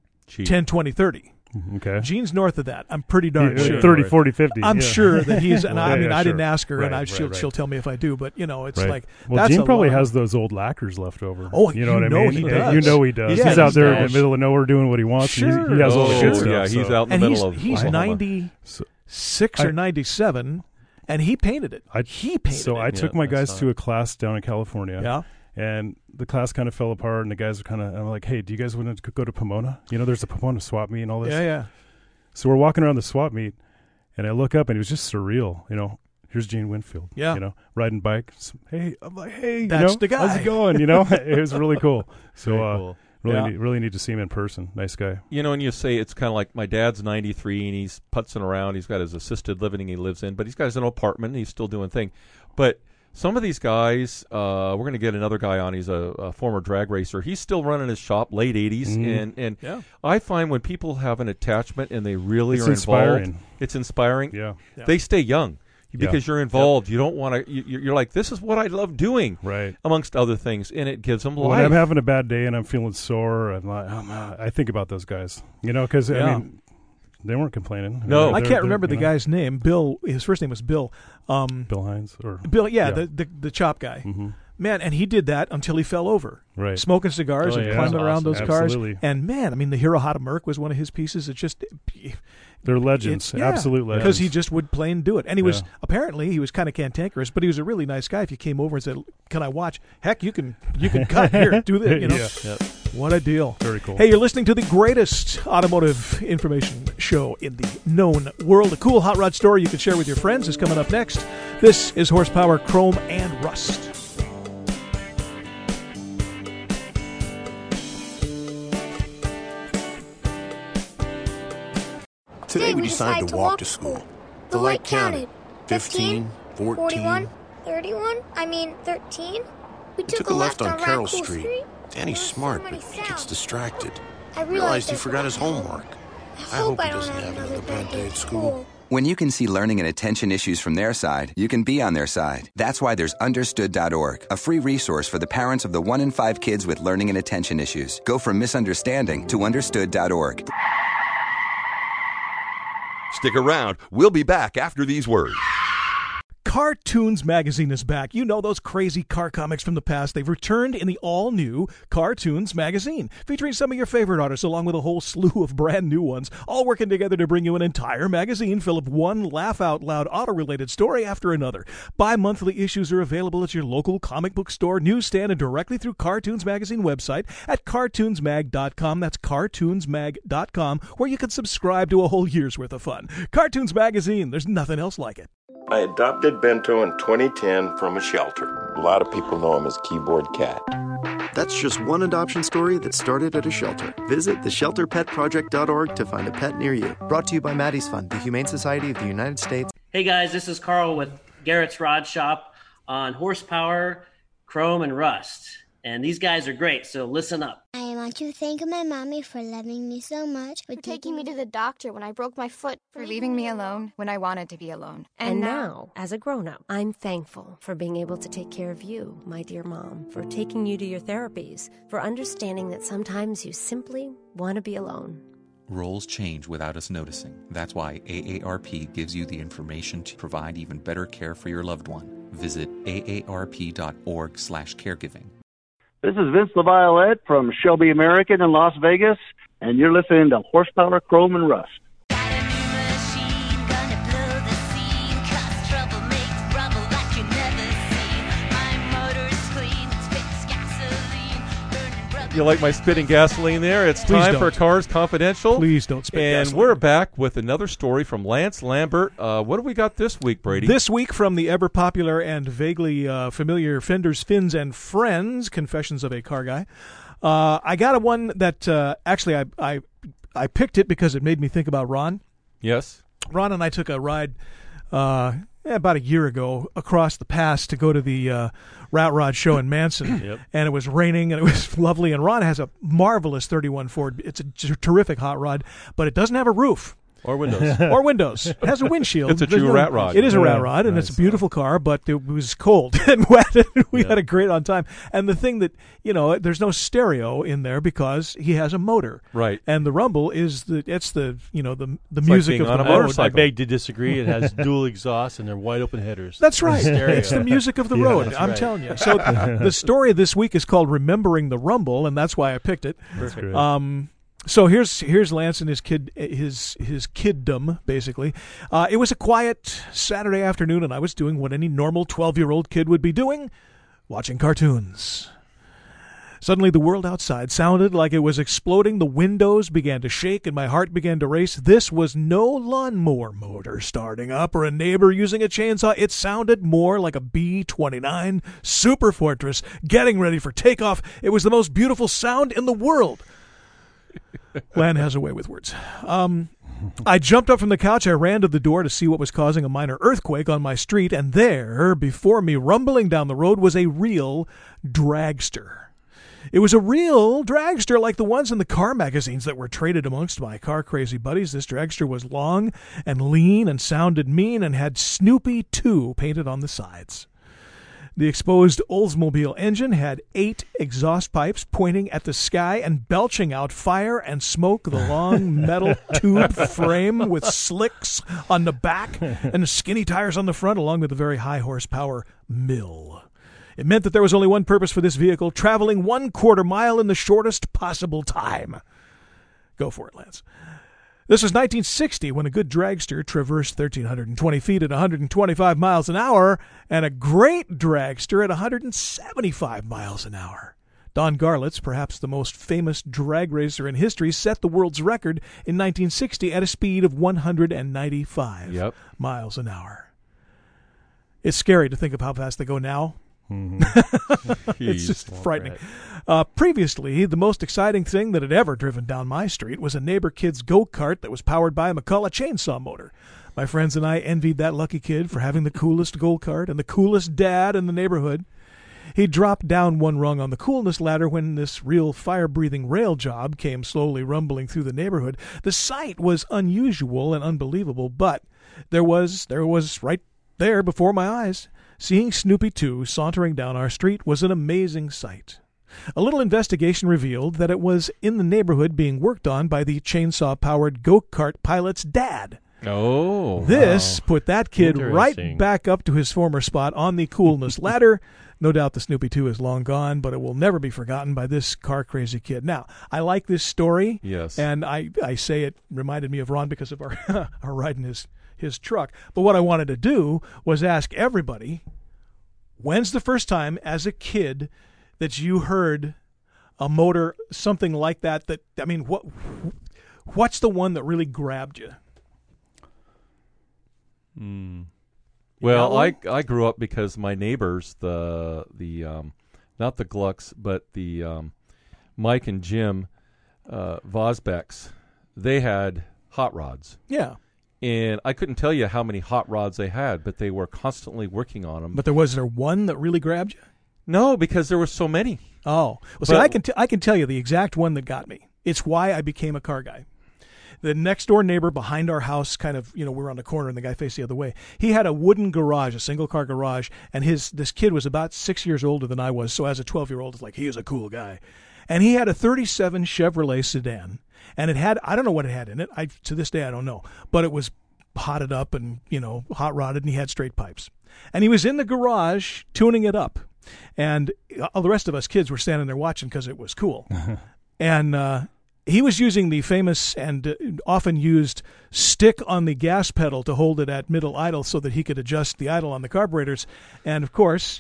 10, 20, 30. Okay. Gene's north of that. I'm pretty darn sure. 30, 40, 50. I'm sure that he's, and I sure. didn't ask her, and she'll tell me if I do, but it's like, that's Gene probably has those old lacquers left over. Oh, you know what I mean? He does. You know he does. Yeah, he's out there in the middle of nowhere doing what he wants. Sure. He has all the good stuff. Yeah, he's out in the middle of he's 96 or 97, and he painted it. He painted it. So I took my guys to a class down in California. Yeah. And the class kind of fell apart, and the guys were I'm like, hey, do you guys want to go to Pomona? There's a Pomona swap meet and all this. Yeah. So we're walking around the swap meet, and I look up, and it was just surreal. Here's Gene Winfield. Yeah. Riding bike. Hey, I'm like, hey, that's the guy. How's it going? It was really cool. So cool. really need to see him in person. Nice guy. And you say it's kind of like my dad's 93 and he's putzing around. He's got his assisted living he lives in, but he's got his own apartment and he's still doing thing. But some of these guys, we're going to get another guy on. He's a former drag racer. He's still running his shop, late 80s. And I find when people have an attachment and they really are involved, it's inspiring. Yeah. They stay young. because you're involved. You don't want to. You're like, this is what I love doing, right? Amongst other things, and it gives them life. When I'm having a bad day and I'm feeling sore, I'm like, I think about those guys, because I mean, they weren't complaining. No, I can't remember the guy's name. Bill. His first name was Bill. Bill Hines or Bill. Yeah, the chop guy. Mm-hmm. Man, and he did that until he fell over. Right. Smoking cigars and climbing around those Absolutely. cars. And man, I mean, the Hirohata Merc was one of his pieces. It's just... They're legends. Absolute legends. Because he just would play and do it. And he was, apparently, he was kind of cantankerous, but he was a really nice guy. If you came over and said, can I watch? Heck, you can cut here, do this, Yeah. What a deal. Very cool. Hey, you're listening to the greatest automotive information show in the known world. A cool hot rod story you can share with your friends is coming up next. This is Horsepower, Chrome, and Rust. Today we decided to walk to school. The light counted. 15, 14, 41, 31, 13. We took a left on Carroll Street. Danny's smart, but he gets distracted. I realized he forgot his homework. I hope he doesn't have another bad day at school. When you can see learning and attention issues from their side, you can be on their side. That's why there's Understood.org, a free resource for the parents of the 1 in 5 kids with learning and attention issues. Go from misunderstanding to Understood.org. Stick around. We'll be back after these words. Cartoons Magazine is back. You know those crazy car comics from the past. They've returned in the all-new Cartoons Magazine, featuring some of your favorite artists along with a whole slew of brand new ones, all working together to bring you an entire magazine full of one laugh-out-loud auto-related story after another. Bi-monthly issues are available at your local comic book store, newsstand, and directly through Cartoons Magazine website at cartoonsmag.com. That's cartoonsmag.com, where you can subscribe to a whole year's worth of fun. Cartoons Magazine, there's nothing else like it. I adopted Bento in 2010 from a shelter. A lot of people know him as Keyboard Cat. That's just one adoption story that started at a shelter. Visit theshelterpetproject.org to find a pet near you. Brought to you by Maddie's Fund, the Humane Society of the United States. Hey guys, this is Carl with Garrett's Rod Shop on Horsepower, Chrome, and Rust. And these guys are great, so listen up. I want to thank my mommy for loving me so much, for taking me to the doctor when I broke my foot, for leaving me alone when I wanted to be alone. And now, as a grown-up, I'm thankful for being able to take care of you, my dear mom, for taking you to your therapies, for understanding that sometimes you simply want to be alone. Roles change without us noticing. That's why AARP gives you the information to provide even better care for your loved one. Visit aarp.org/caregiving. This is Vince LaViolette from Shelby American in Las Vegas, and you're listening to Horsepower, Chrome, and Rust. You like my spitting gasoline there? It's time for Cars Confidential. Please don't spit gasoline. And we're back with another story from Lance Lambert. What do we got this week, Brady? This week from the ever-popular and vaguely familiar Fenders, Fins, and Friends, Confessions of a Car Guy. I got one that actually I picked it because it made me think about Ron. Yes. Ron and I took a ride about a year ago across the pass to go to the Route Rod show in Manson. Yep. And it was raining and it was lovely. And Ron has a marvelous 31 Ford. It's a terrific hot rod, but it doesn't have a roof. Or windows. Or windows. It has a windshield. It's a true rat rod. It is a rat rod, and it's a beautiful car, but it was cold and wet, and we had a great on time. And the thing that, there's no stereo in there because he has a motor. Right. And the rumble is the It's music like of the on a road. motorcycle. I beg to disagree. It has dual exhaust and they're wide open headers. That's right. Stereo. It's the music of the road. That's I'm right. telling you. So the story this week is called Remembering the Rumble, and that's why I picked it. Perfect. So here's Lance and his kiddom, basically. It was a quiet Saturday afternoon, and I was doing what any normal 12-year-old kid would be doing, watching cartoons. Suddenly, the world outside sounded like it was exploding. The windows began to shake, and my heart began to race. This was no lawnmower motor starting up or a neighbor using a chainsaw. It sounded more like a B-29 Super Fortress getting ready for takeoff. It was the most beautiful sound in the world. Lan has a way with words. I jumped up from the couch. I ran to the door to see what was causing a minor earthquake on my street, and there, before me, rumbling down the road, was a real dragster. It was a real dragster like the ones in the car magazines that were traded amongst my car-crazy buddies. This dragster was long and lean and sounded mean and had Snoopy 2 painted on the sides. The exposed Oldsmobile engine had 8 exhaust pipes pointing at the sky and belching out fire and smoke. The long metal tube frame with slicks on the back and the skinny tires on the front, along with a very high horsepower mill. It meant that there was only one purpose for this vehicle: traveling 1/4 mile in the shortest possible time. Go for it, Lance. This was 1960 when a good dragster traversed 1,320 feet at 125 miles an hour and a great dragster at 175 miles an hour. Don Garlitz, perhaps the most famous drag racer in history, set the world's record in 1960 at a speed of 195 miles an hour. It's scary to think of how fast they go now. It's just frightening. Previously, the most exciting thing that had ever driven down my street was a neighbor kid's go-kart that was powered by a McCulloch chainsaw motor. My friends and I envied that lucky kid for having the coolest go-kart and the coolest dad in the neighborhood. He dropped down one rung on the coolness ladder when this real fire-breathing rail job came slowly rumbling through the neighborhood. The sight was unusual and unbelievable, but there was right there before my eyes. Seeing Snoopy 2 sauntering down our street was an amazing sight. A little investigation revealed that it was in the neighborhood being worked on by the chainsaw-powered go-kart pilot's dad. Oh. This put that kid right back up to his former spot on the coolness ladder. No doubt the Snoopy 2 is long gone, but it will never be forgotten by this car-crazy kid. Now, I like this story. Yes. And I say it reminded me of Ron because of our ride in his truck. But what I wanted to do was ask everybody, when's the first time as a kid that you heard a motor, something like that, I mean, what's the one that really grabbed you? Well, I grew up because my neighbors, the not the Glucks, but the Mike and Jim Vosbecks, they had hot rods. Yeah. And I couldn't tell you how many hot rods they had, but they were constantly working on them. But was there one that really grabbed you? No, because there were so many. Oh. Well, see, I can tell you the exact one that got me. It's why I became a car guy. The next door neighbor behind our house, kind of, we were on the corner and the guy faced the other way. He had a wooden garage, a single car garage, and this kid was about 6 years older than I was. So as a 12-year-old, it's like, he is a cool guy. And he had a 37 Chevrolet sedan. And it had, I don't know what it had in it. To this day, I don't know. But it was hotted up and, hot rodded, and he had straight pipes. And he was in the garage tuning it up. And all the rest of us kids were standing there watching because it was cool. And he was using the famous and often used stick on the gas pedal to hold it at middle idle so that he could adjust the idle on the carburetors. And, of course,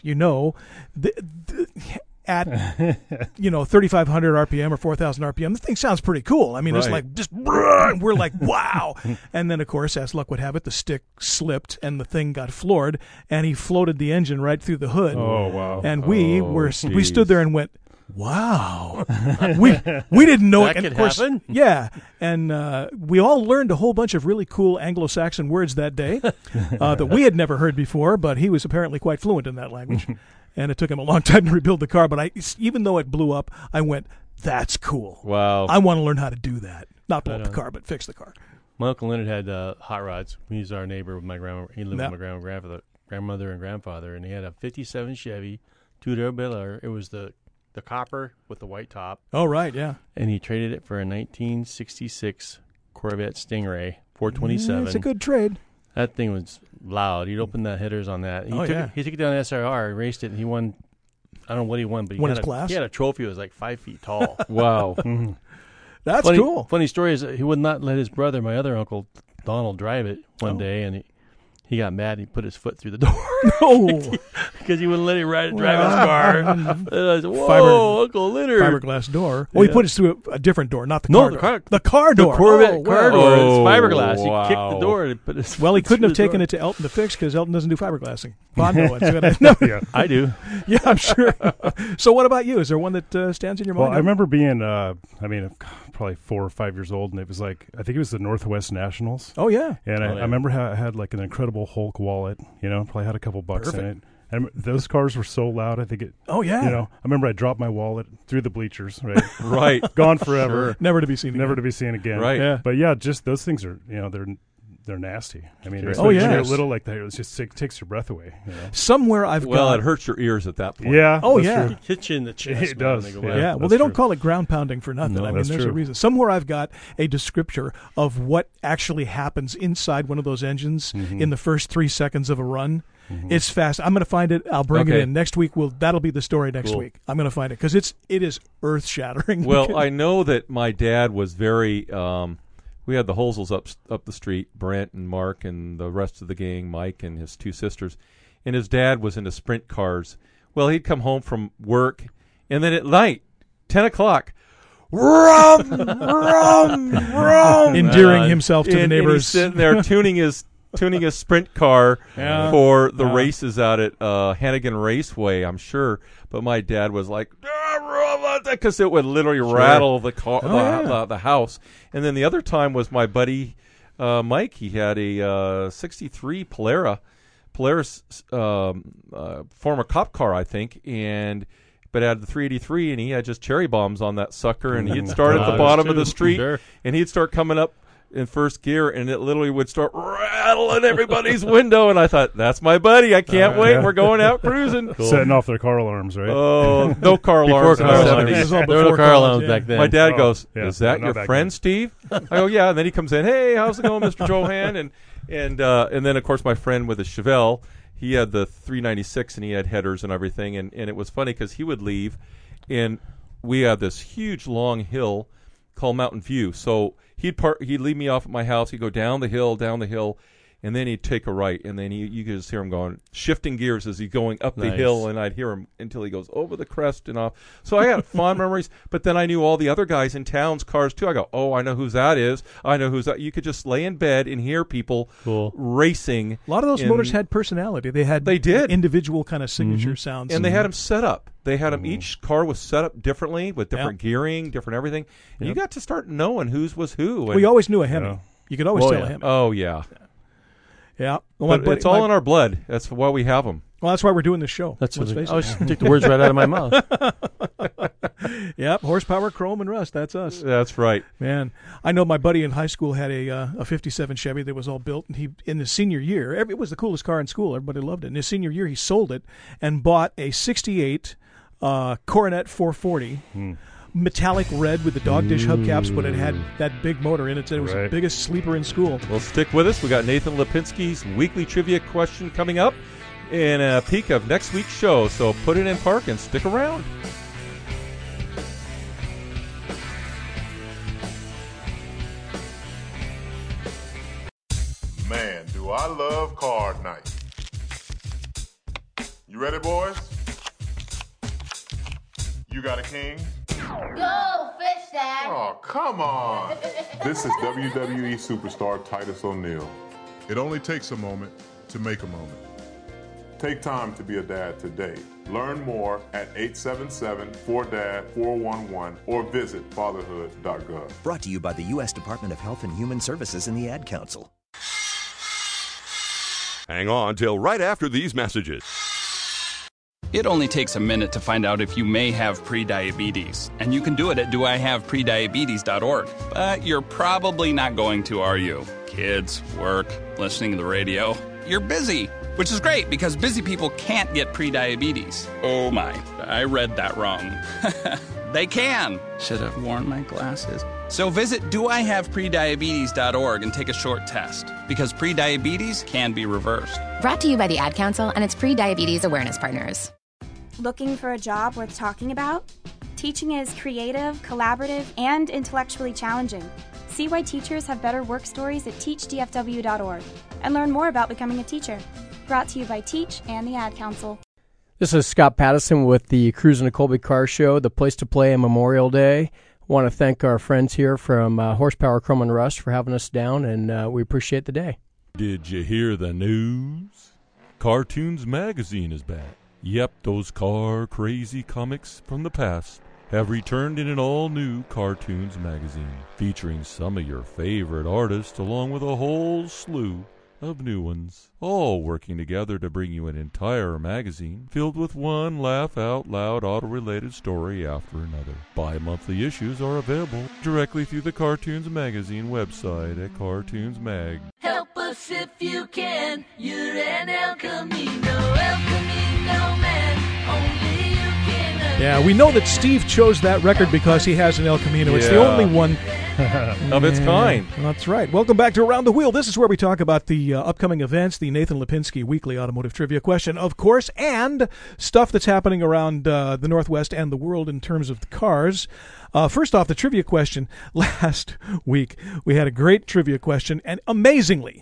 at 3,500 RPM or 4,000 RPM, the thing sounds pretty cool. I mean, It's like just we're like, wow. And then, of course, as luck would have it, the stick slipped and the thing got floored, and he floated the engine right through the hood. Oh wow! And we stood there and went, wow. we didn't know that it. And could of course, happen? Yeah. And we all learned a whole bunch of really cool Anglo-Saxon words that day that we had never heard before, but he was apparently quite fluent in that language. And it took him a long time to rebuild the car, but even though it blew up, I went, that's cool. Wow. I want to learn how to do that. Not blow up the car, but fix the car. My Uncle Leonard had hot rods. He's our neighbor with my grandma. He lived with my grandmother and grandfather, and he had a 57 Chevy, two-door Bel Air. It was the copper with the white top. Oh, right, yeah. And he traded it for a 1966 Corvette Stingray 427. It's a good trade. That thing was loud. He'd open the headers on that. He took it down to SRR, raced it, and he won. I don't know what he won, but he had a trophy that was like 5 feet tall. Wow. That's cool. Funny story is he would not let his brother, my other uncle, Donald, drive it one day, and he got mad. He put his foot through the door. No. Because he wouldn't let him drive his car. And I said, whoa, Uncle Leonard. Fiberglass door. Well, he put it through a different door, not the car door. The car door. The Corvette car door. It's fiberglass. Wow. He kicked the door. And put his he couldn't have taken it to Elton to fix because Elton doesn't do fiberglassing. Bondo no. Yeah, I do. Yeah, I'm sure. So what about you? Is there one that stands in your mind? Well, I remember being, probably 4 or 5 years old, and it was like, I think it was the Northwest Nationals. Oh, yeah. And I remember how it had like an incredible Hulk wallet, probably had a couple bucks in it. And those cars were so loud. I think it. Oh yeah. You know, I remember I dropped my wallet through the bleachers. Right. Right. Gone forever. Sure. Never to be seen. Never to be seen again. Right. Yeah. But yeah, just those things are. You know, they're nasty. I mean, Oh, yeah. when you're little like that, it just takes your breath away. You know? Somewhere I've got. It hurts your ears at that point. Yeah. Oh that's yeah. true. It hits you in the chest. It does. When they go Yeah. by. Yeah, well, That's they don't true. call it ground pounding for nothing. No, I mean, that's there's a true. reason. Somewhere I've got a descriptor of what actually happens inside one of those engines in the first 3 seconds of a run. It's fast. I'm going to find it. I'll bring it in next week. That'll be the story next week. I'm going to find it because it is earth shattering. Well, I know that my dad was very. We had the Holzels up the street, Brent and Mark and the rest of the gang, Mike and his 2 sisters, and his dad was into sprint cars. Well, he'd come home from work, and then at night, 10 o'clock, rum, rum, rum, endearing himself to the neighbors. And he's sitting there tuning his sprint car for the races out at Hannigan Raceway, I'm sure. But my dad was like, because it would literally rattle the car, the house. And then the other time was my buddy Mike. He had a 63 Polaris former cop car, I think, but had the 383, and he had just cherry bombs on that sucker, and he'd start at the bottom of the street, and he'd start coming up in first gear, and it literally would start rattling everybody's window. And I thought, that's my buddy. I can't wait. We're going out cruising. Cool. Setting off their car alarms, right? Oh, no car alarms in the 70s. There were no car alarms back then. My dad goes, is that your friend, Steve? I go, yeah. And then he comes in, hey, how's it going, Mr. Johan? And then, of course, my friend with the Chevelle, he had the 396, and he had headers and everything. And it was funny because he would leave, and we had this huge, long hill called Mountain View. So he'd leave me off at my house. He'd go down the hill, and then he'd take a right. And then you could just hear him going, shifting gears as he's going up the hill. And I'd hear him until he goes over the crest and off. So I had fond memories. But then I knew all the other guys in town's cars, too. I go, oh, I know whose that is. I know whose that. You could just lay in bed and hear people racing. A lot of those motors had personality. They did individual kind of signature sounds. And they had them set up. They had them. Each car was set up differently with different gearing, different everything. And you got to start knowing whose was who. Well, you always knew a Hemi. You could always tell a Hemi. Oh, yeah. Yeah. Well, but it's all in our blood. That's why we have them. Well, that's why we're doing this show. Let's face it. I was took the words right out of my mouth. Yep. Horsepower, chrome, and rust. That's us. That's right. Man, I know my buddy in high school had a 57 Chevy that was all built, and he, in his senior year, it was the coolest car in school. Everybody loved it. In his senior year, he sold it and bought a 68 Coronet 440. Metallic red with the dog dish hubcaps, but it had that big motor in it. It was the biggest sleeper in school. Well, stick with us. We got Nathan Lipinski's weekly trivia question coming up and a peek of next week's show. So put it in park and stick around. Man, do I love card night. You ready, boys? You got a king? Go, fish, Dad. Oh, come on. This is WWE superstar Titus O'Neil. It only takes a moment to make a moment. Take time to be a dad today. Learn more at 877-4DAD-411 or visit fatherhood.gov. Brought to you by the U.S. Department of Health and Human Services and the Ad Council. Hang on till right after these messages. It only takes a minute to find out if you may have prediabetes, and you can do it at doihaveprediabetes.org. But you're probably not going to, are you? Kids, work, listening to the radio. You're busy, which is great because busy people can't get prediabetes. Oh my, I read that wrong. They can. Should have worn my glasses. So visit doihaveprediabetes.org and take a short test, because prediabetes can be reversed. Brought to you by the Ad Council and its pre-diabetes awareness partners. Looking for a job worth talking about? Teaching is creative, collaborative, and intellectually challenging. See why teachers have better work stories at teachdfw.org and learn more about becoming a teacher. Brought to you by Teach and the Ad Council. This is Scott Pattison with the Cruise and the Colby Car Show, the place to play on Memorial Day. I want to thank our friends here from Horsepower, Chrome, and Rust for having us down, and we appreciate the day. Did you hear the news? Cartoons Magazine is back. Yep, those car-crazy comics from the past have returned in an all-new Cartoons Magazine, featuring some of your favorite artists along with a whole slew of new ones, all working together to bring you an entire magazine filled with one laugh-out-loud auto-related story after another. Bi-monthly issues are available directly through the Cartoons Magazine website at Cartoons Mag. Help us if you can, you're an El Camino man, only you can. Yeah, we know that Steve chose that record because he has an El Camino. It's the only one of its kind. That's right. Welcome back to Around the Wheel. This is where we talk about the upcoming events, the Nathan Lipinski Weekly Automotive Trivia Question, of course, and stuff that's happening around the Northwest and the world in terms of the cars. First off, the trivia question. Last week, we had a great trivia question, and amazingly,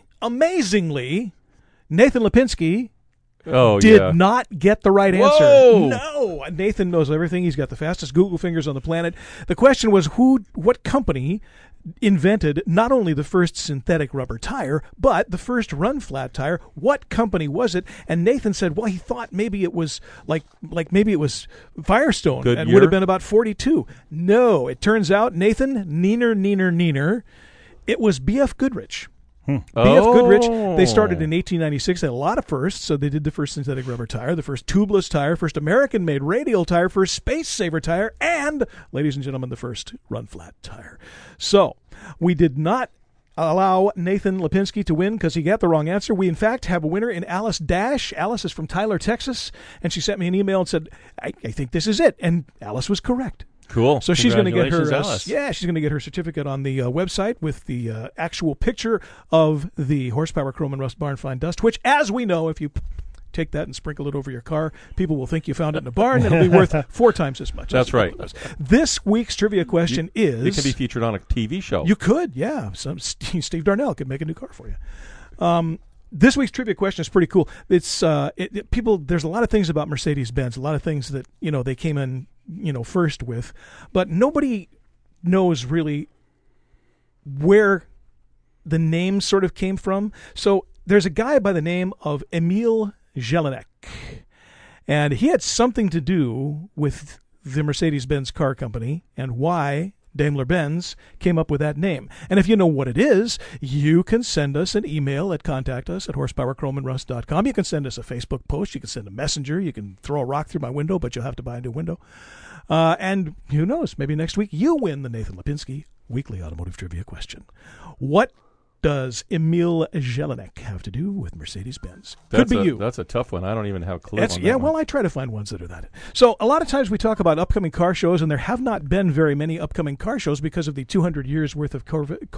Nathan Lipinski did not get the right answer. Whoa! No, Nathan knows everything. He's got the fastest Google fingers on the planet. The question was what company invented not only the first synthetic rubber tire, but the first run-flat tire? What company was it? And Nathan said, well, he thought maybe it was maybe it was Firestone. Goodyear? And would have been about 42. No, it turns out, Nathan, neener. It was B.F. Goodrich. B.F. Goodrich, they started in 1896. They had a lot of firsts. So they did the first synthetic rubber tire, the first tubeless tire, first American-made radial tire, first space-saver tire, and, ladies and gentlemen, the first run-flat tire. So we did not allow Nathan Lipinski to win because he got the wrong answer. We, in fact, have a winner in Alice Dash. Alice is from Tyler, Texas, and she sent me an email and said, I think this is it. And Alice was correct. Cool. So she's going to get her, Alice. she's going to get her certificate on the website with the actual picture of the horsepower chrome and rust barn find dust, which, as we know, if you take that and sprinkle it over your car, people will think you found it in a barn, and it'll be worth 4 times as much. That's right. This week's trivia question is... It can be featured on a TV show. You could, yeah. Steve Darnell could make a new car for you. This week's trivia question is pretty cool. It's people. There's a lot of things about Mercedes-Benz, a lot of things that they came in first with, but nobody knows really where the name sort of came from. So there's a guy by the name of Emil Jelinek, and he had something to do with the Mercedes-Benz car company and why Daimler-Benz came up with that name. And if you know what it is, you can send us an email at contact@horsepowerchromeandrust.com. You can send us a Facebook post. You can send a messenger. You can throw a rock through my window, but you'll have to buy a new window. And who knows, maybe next week you win the Nathan Lipinski Weekly Automotive Trivia Question. What does Emil Jelinek have to do with Mercedes-Benz? Could be you. That's a tough one. I don't even have a clue on that one. Well, I try to find ones that are that. So a lot of times we talk about upcoming car shows, and there have not been very many upcoming car shows because of the 200 years worth of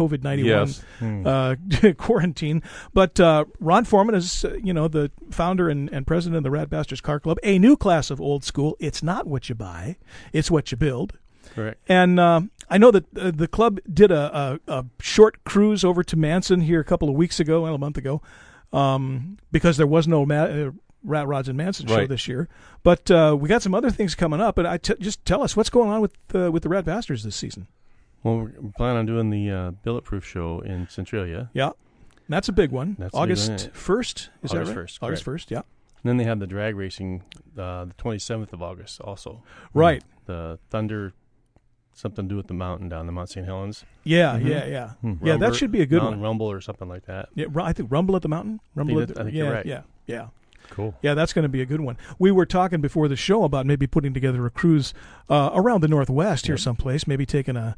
COVID-91 quarantine. But Ron Foreman is, the founder and president of the Rat Bastards Car Club, a new class of old school. It's not what you buy, it's what you build. Correct. And I know that the club did a short cruise over to Manson here a couple of weeks ago, a month ago, because there was no Rat Rods and Manson show this year. But we got some other things coming up. But just tell us what's going on with the Rat Bastards this season. Well, we're planning on doing the Bulletproof show in Centralia. Yeah, that's a big one. That's August 1st, is that August right? 1st. August 1st, yeah. And then they have the drag racing the 27th of August also. Right. The Thunder... Something to do with the mountain down the Mount St. Helens. Yeah. Yeah, that should be a good Mountain one. Rumble or something like that. Yeah, I think Rumble at the Mountain. I think you're right. Yeah. Cool. Yeah, that's going to be a good one. We were talking before the show about maybe putting together a cruise around the Northwest here someplace. Maybe taking a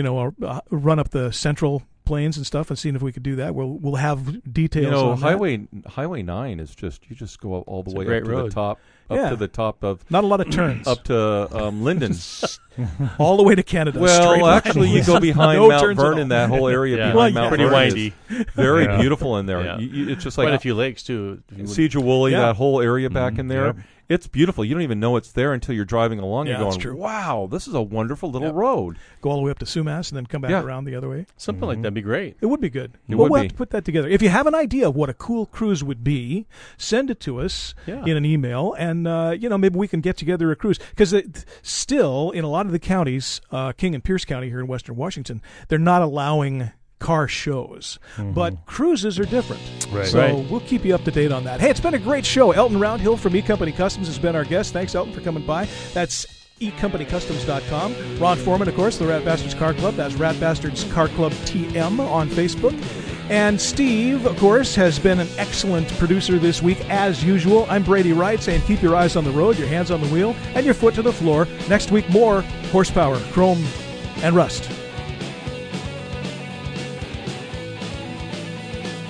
run up the Central Plains and stuff, and seeing if we could do that. We'll have details. On Highway 9 is you just go all the way up to road. the top. To the top of not a lot of turns up to Linden, all the way to Canada. Well, actually, you go behind Mount Vernon. That whole area behind Mount pretty Vernon windy, very beautiful in there. Yeah. It's just like quite a few lakes too. Sijuwuli, that whole area back in there. Yep. It's beautiful. You don't even know it's there until you're driving along. Yeah, you're that's going, true. wow, this is a wonderful little road. Go all the way up to Sumas and then come back around the other way. Something like that'd be great. It would be good. We'll have to put that together. If you have an idea of what a cool cruise would be, send it to us in an email, and maybe we can get together a cruise. Because still, in a lot of the counties, King and Pierce County here in Western Washington, they're not allowing car shows, but cruises are different. Right. So we'll keep you up to date on that. Hey, it's been a great show. Elton Roundhill from eCompany Customs has been our guest. Thanks, Elton, for coming by. That's eCompanyCustoms.com. Ron Foreman, of course, the Rat Bastards Car Club. That's Rat Bastards Car Club TM on Facebook. And Steve, of course, has been an excellent producer this week, as usual. I'm Brady Wright, saying keep your eyes on the road, your hands on the wheel, and your foot to the floor. Next week, more Horsepower, Chrome, and Rust.